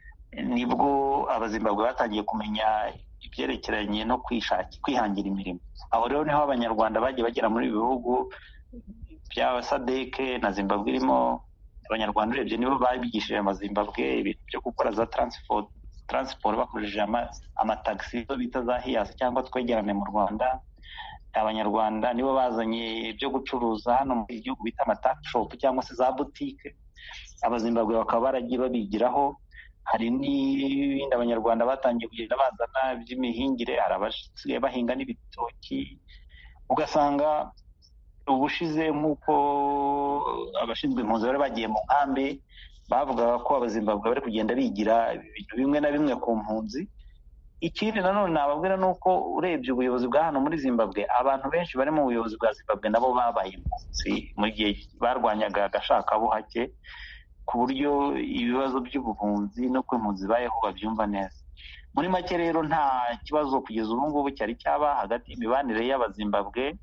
nibwo abazimbabwe batangiye kumenya ibyerekeranye no kwihangira imirimo. Aho rero niho abanyarwanda bagiye bagera muri bihugu bya SADC na Zimbabwe irimo. Abanyarwanda urebye nibo babigishije amazimbabwe ibintu byo gukora za transport bakoresheje amatagisi zo bita za hiyasi cyangwa twegerane mu Rwanda. Abanyarwanda nibo bazanye ibyo gucuruza hano mu gihugu bita amataxshop cyangwa se za boutique. Abazimbabwe bakaba baragiye babigiraho. Hari n'ibindi abanyarwanda batangiye kugenda bazana by'imihingire, hari abasigaye bahinga n'ibitoki. Ugasanga ubushize nk'uko abashinzwe impunzi bari bagiye mu nkambi bavugaga ko abazimbabwe bari kugenda bigira ibintu bimwe na bimwe ku mpunzi ikindi nanone nababwira ni uko urebye ubuyobozi bwa hano muri Zimbabwe, abantu benshi bari mu buyobozi bwa Zimbabwe nabo babaye impunzi mu gihe barwanyaga agashakabuhake, ku buryo ibibazo by'ubuhunzi no ko impunzi zibayeho babyumva neza. Muri make rero nta kibazo kugeza ubu ngubu cyari cyaba hagati y'imibanire y'Abazimbabwe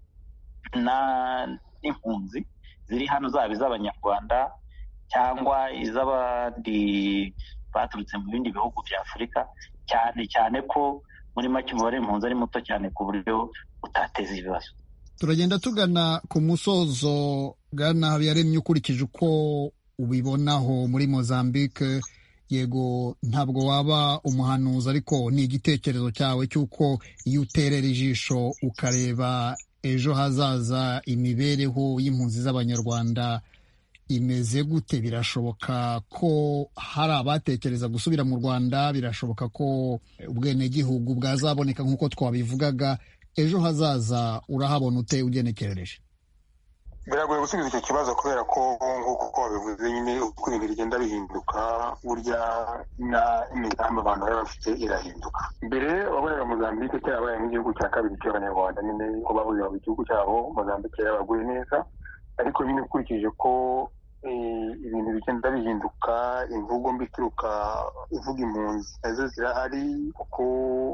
n'impunzi ziri hano, zaba iz'Abanyarwanda cyangwa iz'abandi baturutse mu bindi bihugu bya Afurika, cyane cyane ko muri make umubare w'impunzi ari muto cyane ku buryo utateza ibibazo. Turagenda tugana ku musozo. Bwana Habiyaremye, ukurikije uko ubibonaho muri Mozambique, yego ntabwo waba umuhanuzi, ariko ni igitekerezo cyawe cy'uko iyo uterera ijisho ukareba ejo hazaza imibereho y'impunzi z'Abanyarwanda imeze gute, birashoboka ko hari abatekereza gusubira mu Rwanda, birashoboka ko ubwenegihugu bwazaboneka nk'uko twabivugaga. Ejo hazaza urahabona ute ugenekerereje? Biragoye gusubiza icyo kibazo kubera ko nk'uko wabivuze nyine uko ibintu bigenda bihinduka, burya n'imigambi abantu bari bafite irahinduka. Mbere wabonaga Mozambique cyabaye nk'igihugu cya kabiri cy'Abanyarwanda, nyine ko babuze mu gihugu cyabo Mozambique yabaguye neza, ariko nyine ukurikije ko ibintu bigenda bihinduka, imvugo mbi ituruka ivuga impunzi nazo zirahari, kuko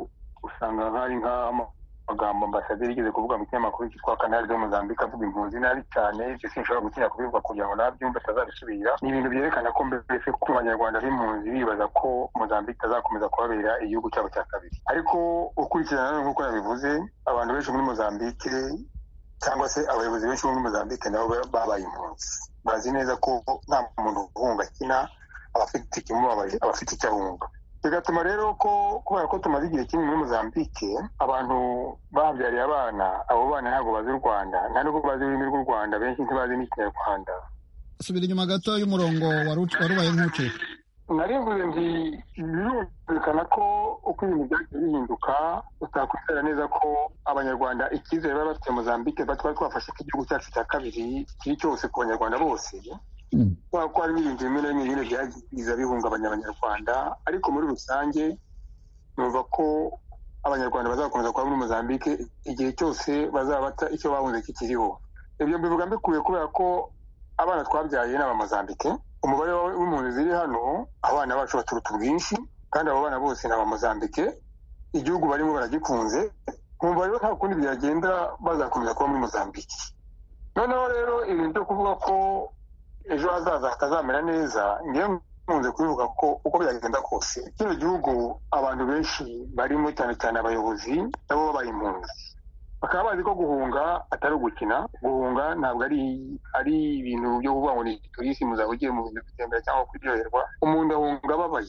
usanga hari nk'amagambo ambasaderi yigeze kuvuga mu kinyamakuru cyitwa Canal de Mozambique avuga impunzi nabi cyane. Ibyo sinshobora gutinya kubivuga kugira ngo nabyumve atazabisubira. Ni ibintu byerekana ko mbese ko Abanyarwanda b'impunzi bibaza ko Mozambique itazakomeza kubabera igihugu cyabo cya kabiri. Ariko ukurikirana nk'uko yabivuze, abantu benshi muri Mozambique cyangwa se abayobozi benshi muri Mozambique nabo babaye impunzi, bazi neza ko nta muntu uhunga kina, abafite ikimubabaje, abafite icyo ahunga. Bigatuma rero ko kubera ko tumaze igihe kinini muri Mozambique, abantu babyariye abana, abo bana ntabwo bazi u Rwanda, nta nubwo bazi ururimi rw'u Rwanda, benshi ntibazi n'Ikinyarwanda. Subira inyuma gato y'umurongo warubaye nk'ucika. Narivuze nti birumvikana ko uko ibintu byagiye bihinduka, utakwizera neza ko Abanyarwanda icyizere baba bafite Mozambique twari twafashe ko igihugu cyacu cya kabiri kiri cyose ku Banyarwanda bose, kubera ko hari n'ibintu bimwe na bimwe byagize bihungabanya Abanyarwanda. Ariko muri rusange numva ko Abanyarwanda bazakomeza kuba muri Mozambique igihe cyose bazaba icyo bahunze kikiriho. Ibyo mbivuga mbikuye kubera ko abana twabyaye ni Abamozambique, umubare w'impunzi ziri hano, abana bacu baturuta ubwinshi, kandi abo bana bose ni Abamozambique, igihugu barimo baragikunze, nkumva rero nta kundi byagenda bazakomeza kuba muri Mozambique. Noneho rero ibintu byo kuvuga ko ejo hazaza hatazamera neza, ngewe nkunze kubivuga ko uko byagenda kose kino gihugu abantu benshi barimo, cyane cyane abayobozi nabo babaye impunzi, bakaba bazi ko guhunga atari ugukina. Guhunga ntabwo ari ibintu byo kuvuga ngo ni turisi muzaba ugiye mu bintu gutembera cyangwa kuryoherwa. Umuntu ahunga ababaye.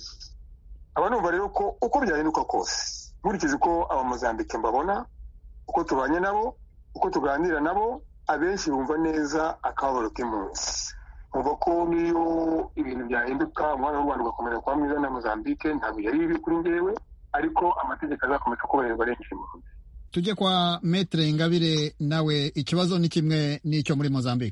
Aba numva rero ko uko byahinduka kose, nkurikije uko Abamozambique mbabona, uko tubanye nabo, uko tuganira nabo, abenshi bumva neza akababaro k'impunzi. Nkumva ko niyo ibintu byahinduka, umwana w'u Rwanda ugakomeza kuba mwiza na Mozambique, ntabwo yari bibi kuri njyewe, ariko amategeko azakomeza kubahirizwa arengeje impunzi. Tujye kwa Maître Ingabire, nawe ikibazo ni kimwe n'icyo muri Mozambique.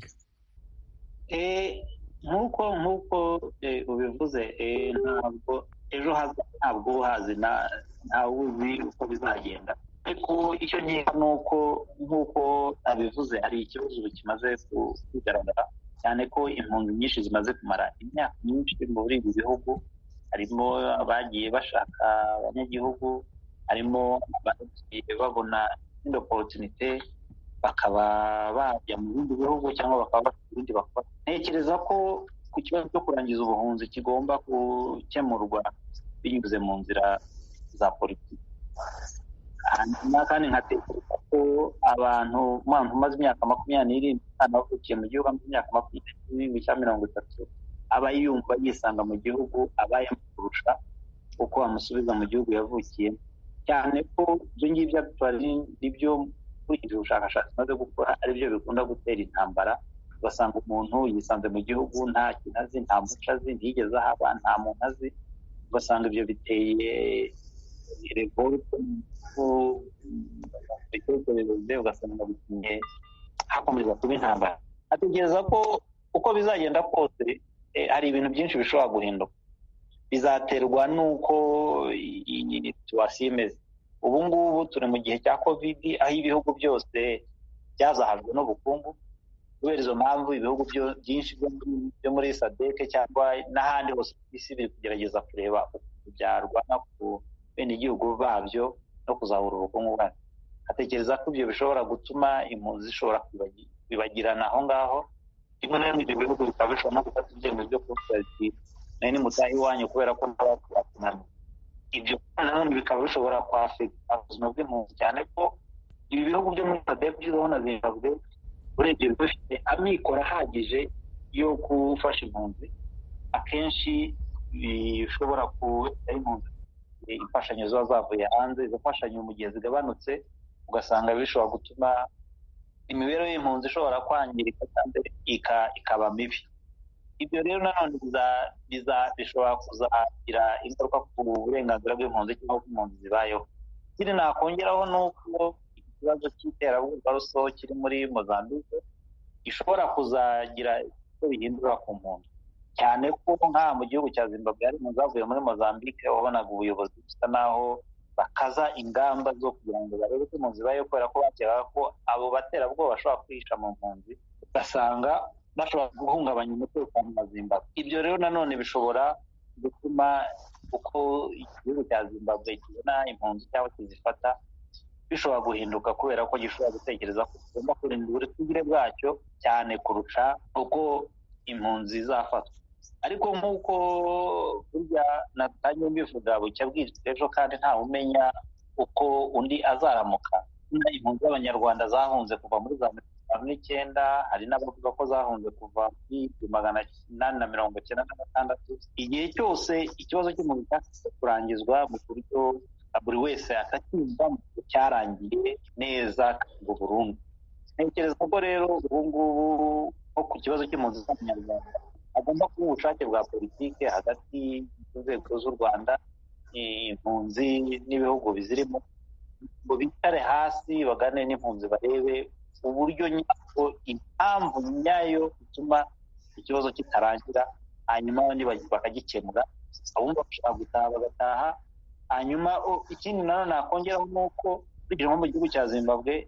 Nk'uko ubivuze, ntabwo ejo haza ntabwo uhazi, ntawe uzi uko bizagenda. Ariko icyo nkeka ni uko nk'uko abivuze, hari ikibazo kimaze kugaragara cyane ko impunzi nyinshi zimaze kumara imyaka myinshi muri ibi bihugu. Harimo abagiye bashaka abanyagihugu, harimo abagiye babona indi opportunité bakaba bajya mu bindi bihugu cyangwa bakaba bafite ibindi bakora. Ntekereza ko ku kibazo cyo kurangiza ubuhunzi kigomba gukemurwa binyuze mu nzira za politiki. Kandi nkatekereza ko abantu umaze imyaka 20 bavukiye mu gihugu, mu myaka 20 cyangwa 30 aba yumva yisanga mu gihugu abaye kurusha uko amusubiza mu gihugu yavukiye, cyane ko ibyo ngibyo nibyo kurikije ubushakashatsi maze gukora ari byo bikunda gutera intambara. Ugasanga umuntu yisanze mu gihugu nta kintu azi, nta muco azi, ntigeze ahaba, nta muntu azi. Ugasanga ibyo biteye revolte bitekerereze, ugasanga bitumye hakomeza kuba intambara. Atekereza ko uko bizagenda kose hari ibintu byinshi bishobora guhinduka. bizaterwa n'uko iyi situwasiyo imeze. Ubu ngubu turi mu gihe cya covid, aho ibihugu byose byazahajwe n'ubukungu. Kubera izo mpamvu ibihugu byinshi byo muri SADC cyangwa n'ahandi hose ku isi biri kugerageza kureba ukuntu byarwana ku bene igihugu babyo no kuzahura ubukungu bwabo. Atekereza ko ibyo bishobora gutuma impunzi zishobora kwibagirana aho ngaho. Rimwe na rimwe ibyo bihugu bikaba bishobora no gufata ibyemezo byo kuvuga ati nayo ni mutahe iwanyu kubera ko ntabakunaniye. Ibyo nanone bikaba bishobora kwafekita ubuzima bw'impunzi, cyane ko ibi bihugu byo muri SADC byizaho na Zimbabwe urebye bifite amikoro ahagije yo gufasha impunzi. Akenshi bishobora kuba impunzi imfashanyo ziba zavuye hanze, izo mfashanyo mu gihe zigabanutse ugasanga bishobora gutuma imibereho y'impunzi ishobora kwangirika kandi ikaba mibi. Ibyo rero nanone bishobora kuzagira ingaruka ku burenganzira bw'impunzi cyangwa uko impunzi zibayeho. Ikindi nakongeraho ni uko ikibazo cy'iterabwoba ruso kiri muri Mozambique gishobora kuzagira icyo bihindura ku mpunzi, cyane ko nka mu gihugu cya Zimbabwe hari impunzi zavuye muri Mozambique wabonaga ubuyobozi busa naho bakaza ingamba zo kugira ngo barebe ko impunzi zibayeho, kubera ko bakeka ko abo baterabwoba bashobora kwihisha mu mpunzi ugasanga bashobora guhungabanya umutekano wa Zimbabwe. Ibyo rero nanone bishobora gutuma uko igihugu cya Zimbabwe kibona impunzi cyangwa kizifata bishobora guhinduka, kubera ko gishobora gutekereza ko tugomba kurinda uburetugire bwacyo cyane kurusha uko impunzi zafatwa. Ariko nk'uko burya natanye mbivuga bucya bwitwa ejo, kandi ntawe umenya uko undi azaramuka. Impunzi z'Abanyarwanda zahunze kuva muri za 1990, hari n'abavuga ko zahunze kuva muri 896. Igihe cyose ikibazo cy'impunzi cyasabwe kurangizwa mu buryo buri wese atacyumva cyarangiye neza ngo burundu. Ntekereza ko rero ubu ngubu nko ku kibazo cy'impunzi z'Abanyarwanda hagomba kuba ubushake bwa politike hagati y'inzego z'u Rwanda, impunzi n'ibihugu bizirimo, ngo bicare hasi bagane n'impunzi barebe uburyo nyabwo, impamvu nyayo ituma ikibazo kitarangira, hanyuma abandi bakagikemura. Abumva bashaka gutaha bagataha. Hanyuma ikindi nanone nakongeraho ni uko tugira nko mu gihugu cya Zimbabwe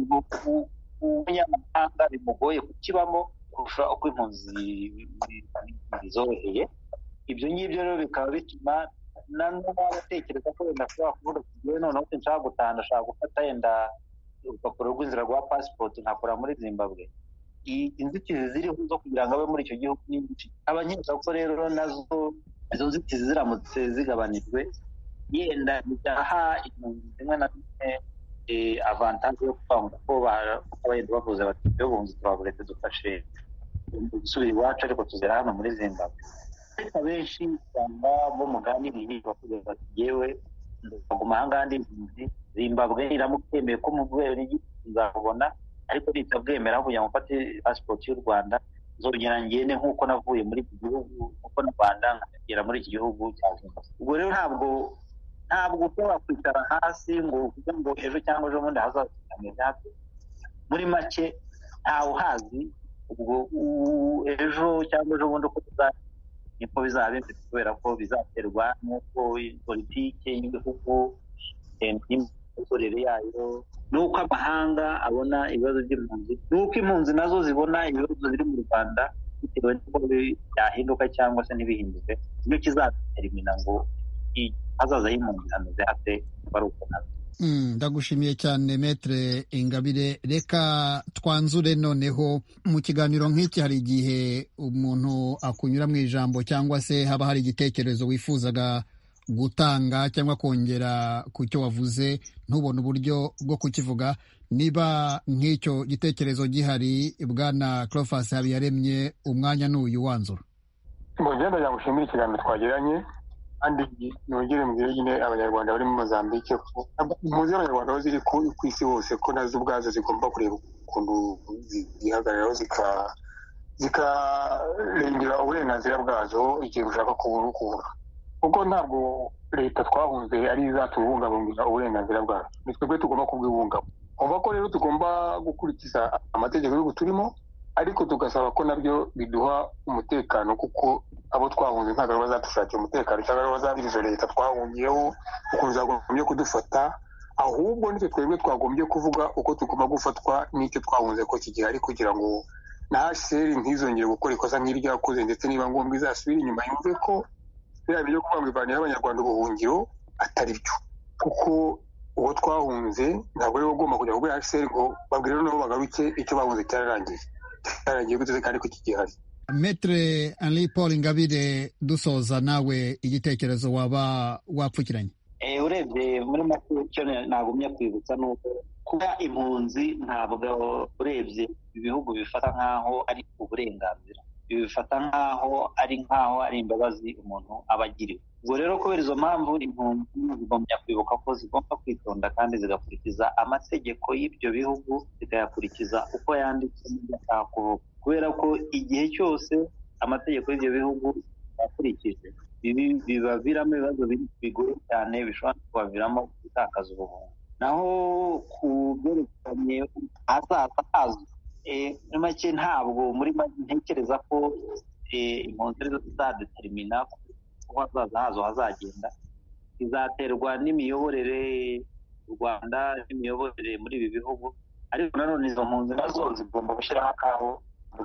umunyamahanga bimugoye kukibamo kurusha uko impunzi zoroheye. Ibyo ngibyo rero bikaba bituma nanone batekereza ko wenda ashobora kuvuga ati noneho nshaka gutaha, ndashaka gufata yenda urupapuro rw'inzira rwa passport nkakora muri Zimbabwe. Inzitizi ziriho zo kugira ngo abe muri icyo gihugu nyinshi. Abanyeshuri ko rero nazo izo nzitizi ziramutse zigabanijwe, yenda bidaha impunzi zimwe na zimwe avantage yo kuvuga ko abayenda bavuze bati ibyo bunzi turaburetse dufashe gusubira iwacu ariko tuzera hano muri Zimbabwe. Abenshi usanga bo muganiriye bavuga bati yewe ndaguma ahangaha ndi impunzi, Zimbabwe iramukemeye ko mu rwego nzabubona, ariko nitabwemera kugira ngo mfate passport y'u Rwanda nzogera ngende nk'uko navuye muri iki gihugu, uko na Rwanda nkagera muri iki gihugu cya Zimbabwe. Ubwo rero ntabwo ushobora kwicara hasi ngo uvuge ngo ejo cyangwa ejo bundi hazaza hafi. Muri make ntawe uhazi ubwo ejo cyangwa ejo bundi uko niko bizaba bimeze, kubera ko bizaterwa n'uko politike y'ibihugu n'imikorere yayo, n'uko amahanga abona ibibazo by'impunzi, n'uko impunzi nazo zibona ibibazo biri mu Rwanda, bitewe n'uko byahinduka cyangwa se ntibihinduke. Nicyo kizadetermina ngo hazaza y'impunzi hameze hate baruko nazo. Ndagushimiye cyane Maître Ingabire. Reka twanzure noneho, mu kiganiro nk'iki hari igihe umuntu akunyura mu ijambo cyangwa se haba hari igitekerezo wifuzaga gutanga cyangwa kongera ku cyo wavuze ntubone uburyo bwo kukivuga. Niba nk'icyo gitekerezo gihari, Bwana Cleophas Habiyaremye, umwanya n'uyu wanzura. Ngenda yagushimira ikiganiro twagiranye, kandi nongere mbwire nyine Abanyarwanda bari muri Mozambique ko impunzi z'Abanyarwanda aho ziri ku isi hose ko nazo ubwazo zigomba kureba ukuntu zihagararaho zikarengera uburenganzira bwazo igihe ushaka kubura, kuko ntabwo leta twahunze ari izatubungabungira uburenganzira bwazo, ni twebwe tugomba kubwibungabunga. Kumva ko rero tugomba gukurikiza amategeko y'ubu turimo, ariko tugasaba ko nabyo biduha umutekano, kuko abo twahunze ntabwo aribo bazadushakira umutekano cyangwa aribo bazabiriza leta twahungiyeho ukuntu zagombye kudufata, ahubwo nitwe twebwe twagombye kuvuga uko tugomba gufatwa n'icyo twahunze ko kigihari, kugira ngo na HCR ntizongere gukora ikosa nk'iryo yakoze, ndetse niba ngombwa izasubira inyuma yumve ko biriya byo kuvuga ngo ivanire abanyarwanda ubuhungiro atari byo, kuko uwo twahunze ntabwo ariwe ugomba kujya kuri HCR ngo babwire nabo bagaruke icyo bahunze cyararangiye guteze kandi ko kigihari. Maître Henri Paul Ingabire, dusoza nawe igitekerezo waba wapfukiranye. Urebye muri make icyo nagumye kwibutsa ni uko kuba impunzi ntabwo urebye ibihugu bifata nk'aho ari uburenganzira, bifata nk'aho ari imbabazi umuntu aba agiriwe. Ubwo rero kubera izo mpamvu impunzi zigomba kwibuka ko zigomba kwitonda kandi zigakurikiza amategeko y'ibyo bihugu, zikayakurikiza uko yanditse n'ibyo kuvuga, kubera ko igihe cyose amategeko y'ibyo bihugu yakurikije biba biramo ibibazo bigoye cyane bishobora kubaviramo gutakaza ubuhunzi. Naho ku byerekeranye ahazaza hazo, muri make ntabwo muri ntekereza ko impunzi arizo zizadetermina ko hazaza hazo hazagenda, izaterwa n'imiyoborere u Rwanda n'imiyoborere muri ibi bihugu, ariko nanone izo mpunzi nazo zigomba gushyiraho akabo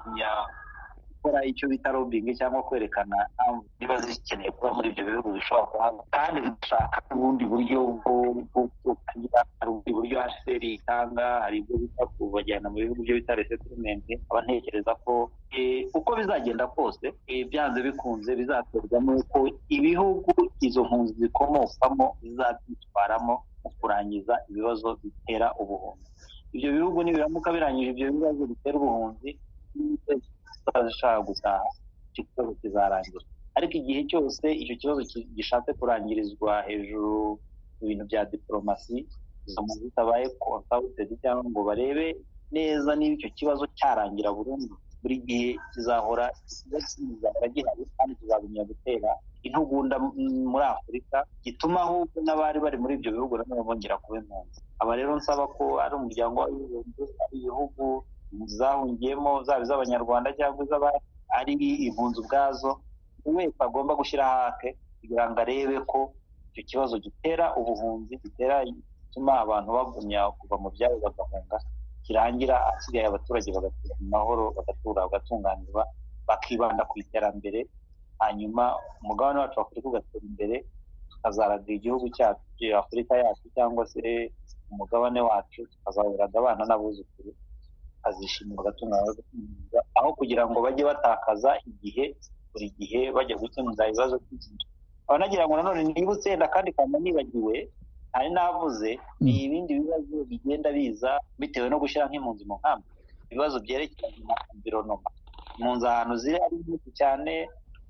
gukora icyo bita lobbying cyangwa kwerekana niba zikeneye kuba muri ibyo bihugu bishobora kuhaba, kandi zishaka ubundi buryo bwo kugira, hari ubundi buryo HCR itanga, hari ibyo bita kubajyana mu bihugu byo bita resettlement. Aba ntekereza ko uko bizagenda kose byanze bikunze bizaterwa n'uko ibihugu izo mpunzi zikomokamo bizabyitwaramo mu kurangiza ibibazo bitera ubuhunzi. Ibyo bihugu nibiramuka birangije ibyo bibazo bitera ubuhunzi, zishaka gutaha, icyo kibazo kizarangira. Ariko igihe cyose icyo kibazo gishatse kurangirizwa hejuru mu bintu bya diplomasi, izo mpunzi zitabaye consulted cyangwa ngo barebe neza niba icyo kibazo cyarangira burundu, buri gihe kizahora gihari kandi kizagumya gutera intugunda muri Afurika, gituma ahubwo n'abari bari muri ibyo bihugu nabo bongera kuba impunzi. Aba rero nsaba ko ari umuryango w'abibumbye, ari ibihugu zahungiyemo, zaba iz'abanyarwanda cyangwa ari impunzi ubwazo, buri wese agomba gushyira hake kugira ngo arebe ko icyo kibazo gitera ubuhunzi, gituma abantu bagumya kuva mu byabo bagahunga, kirangira asigaye abaturage bagatura mu mahoro, bagatura bagatunganirwa, bakibanda ku iterambere, hanyuma umugabane wacu w'Afurika ugatera imbere, tukazaraga igihugu cyacu Afurika yacu cyangwa se umugabane wacu, tukazaburaga abana n'abuzukuru azishimira agatunganywa, aho kugira ngo bajye batakaza igihe buri gihe bajya gukemura ibibazo by'inzira. Abanagira ngo nanone nibutse wenda kandi kanda nibagiwe, hari navuze ni ibindi bibazo bigenda biza bitewe no gushyira nk'impunzi mu nkambi, ibibazo byerekeranye na environment. Impunzi ahantu ziri ari nyinshi cyane,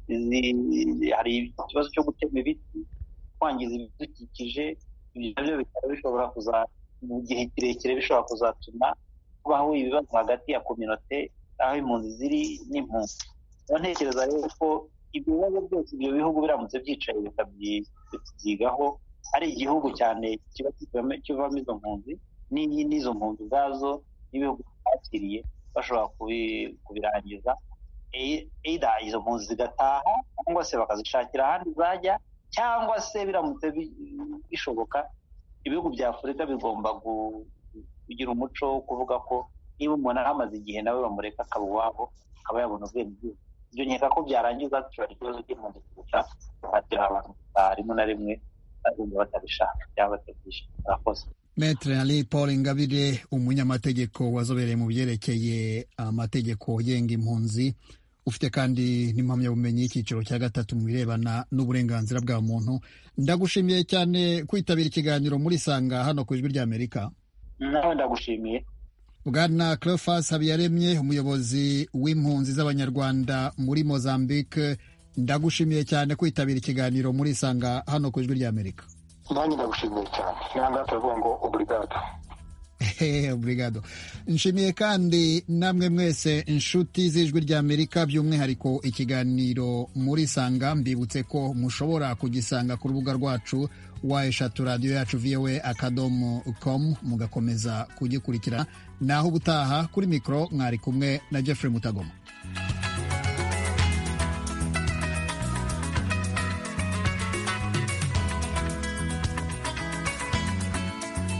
hari ikibazo cyo gutema ibiti, kwangiza ibidukikije, ibyo nabyo bikaba bishobora mu gihe kirekire bishobora kuzatuma kubaho ibibazo hagati ya community aho impunzi ziri n'impunzi. Ntekereza rero ko ibyo bibazo byose ibyo bihugu biramutse byicaye bikabyigaho, ari igihugu cyane kiba kivamo izo mpunzi n'izo mpunzi ubwazo n'ibihugu byakiriye bashobora kubirangiza, either izo mpunzi zigataha cyangwa se bakazishakira ahandi zajya, cyangwa se biramutse bishoboka ibihugu bya Afurika bigomba kugira umuco wo kuvuga ko niba umuntu ahamaze igihe nawe bamureka akaba uwabo, akaba yabona ubwenegihugu. Ibyo nkeka ko byarangiza dushobora ikibazo cy'impunzi kurusha kuhatira abantu rimwe na rimwe bumva batabishaka cyangwa batabyishimiye. Murakoze. Maître Henri Paul Ingabire, umunyamategeko wazobereye mu byerekeye amategeko yenga impunzi, ufite kandi n'impamyabumenyi y'icyiciro cya 3 mu birebana n'uburenganzira bwa muntu. Ndagushimiye cyane kwitabira ikiganiro muri Sanga hano ku Ijwi ry'Amerika. Nawe ndagushimiye. Bwana Cleophas Habiyaremye, umuyobozi w'impunzi z'abanyarwanda muri Mozambique, ndagushimiye cyane kwitabira ikiganiro muri Sanga hano ku Ijwi ry'Amerika. Nanjye ndagushimiye cyane. Nanga tuvuga ngo obrigado. Obrigado. Nshimiye kandi namwe mwese inshuti z'Ijwi ry'Amerika, by'umwihariko ikiganiro muri Sanga. Mbibutse ko mushobora kugisanga ku rubuga rwacu @radio-yacu voa.com, mugakomeza kugikurikira. Naho ubutaha, kuri mikoro mwari kumwe na Jeffrey Mutagoma.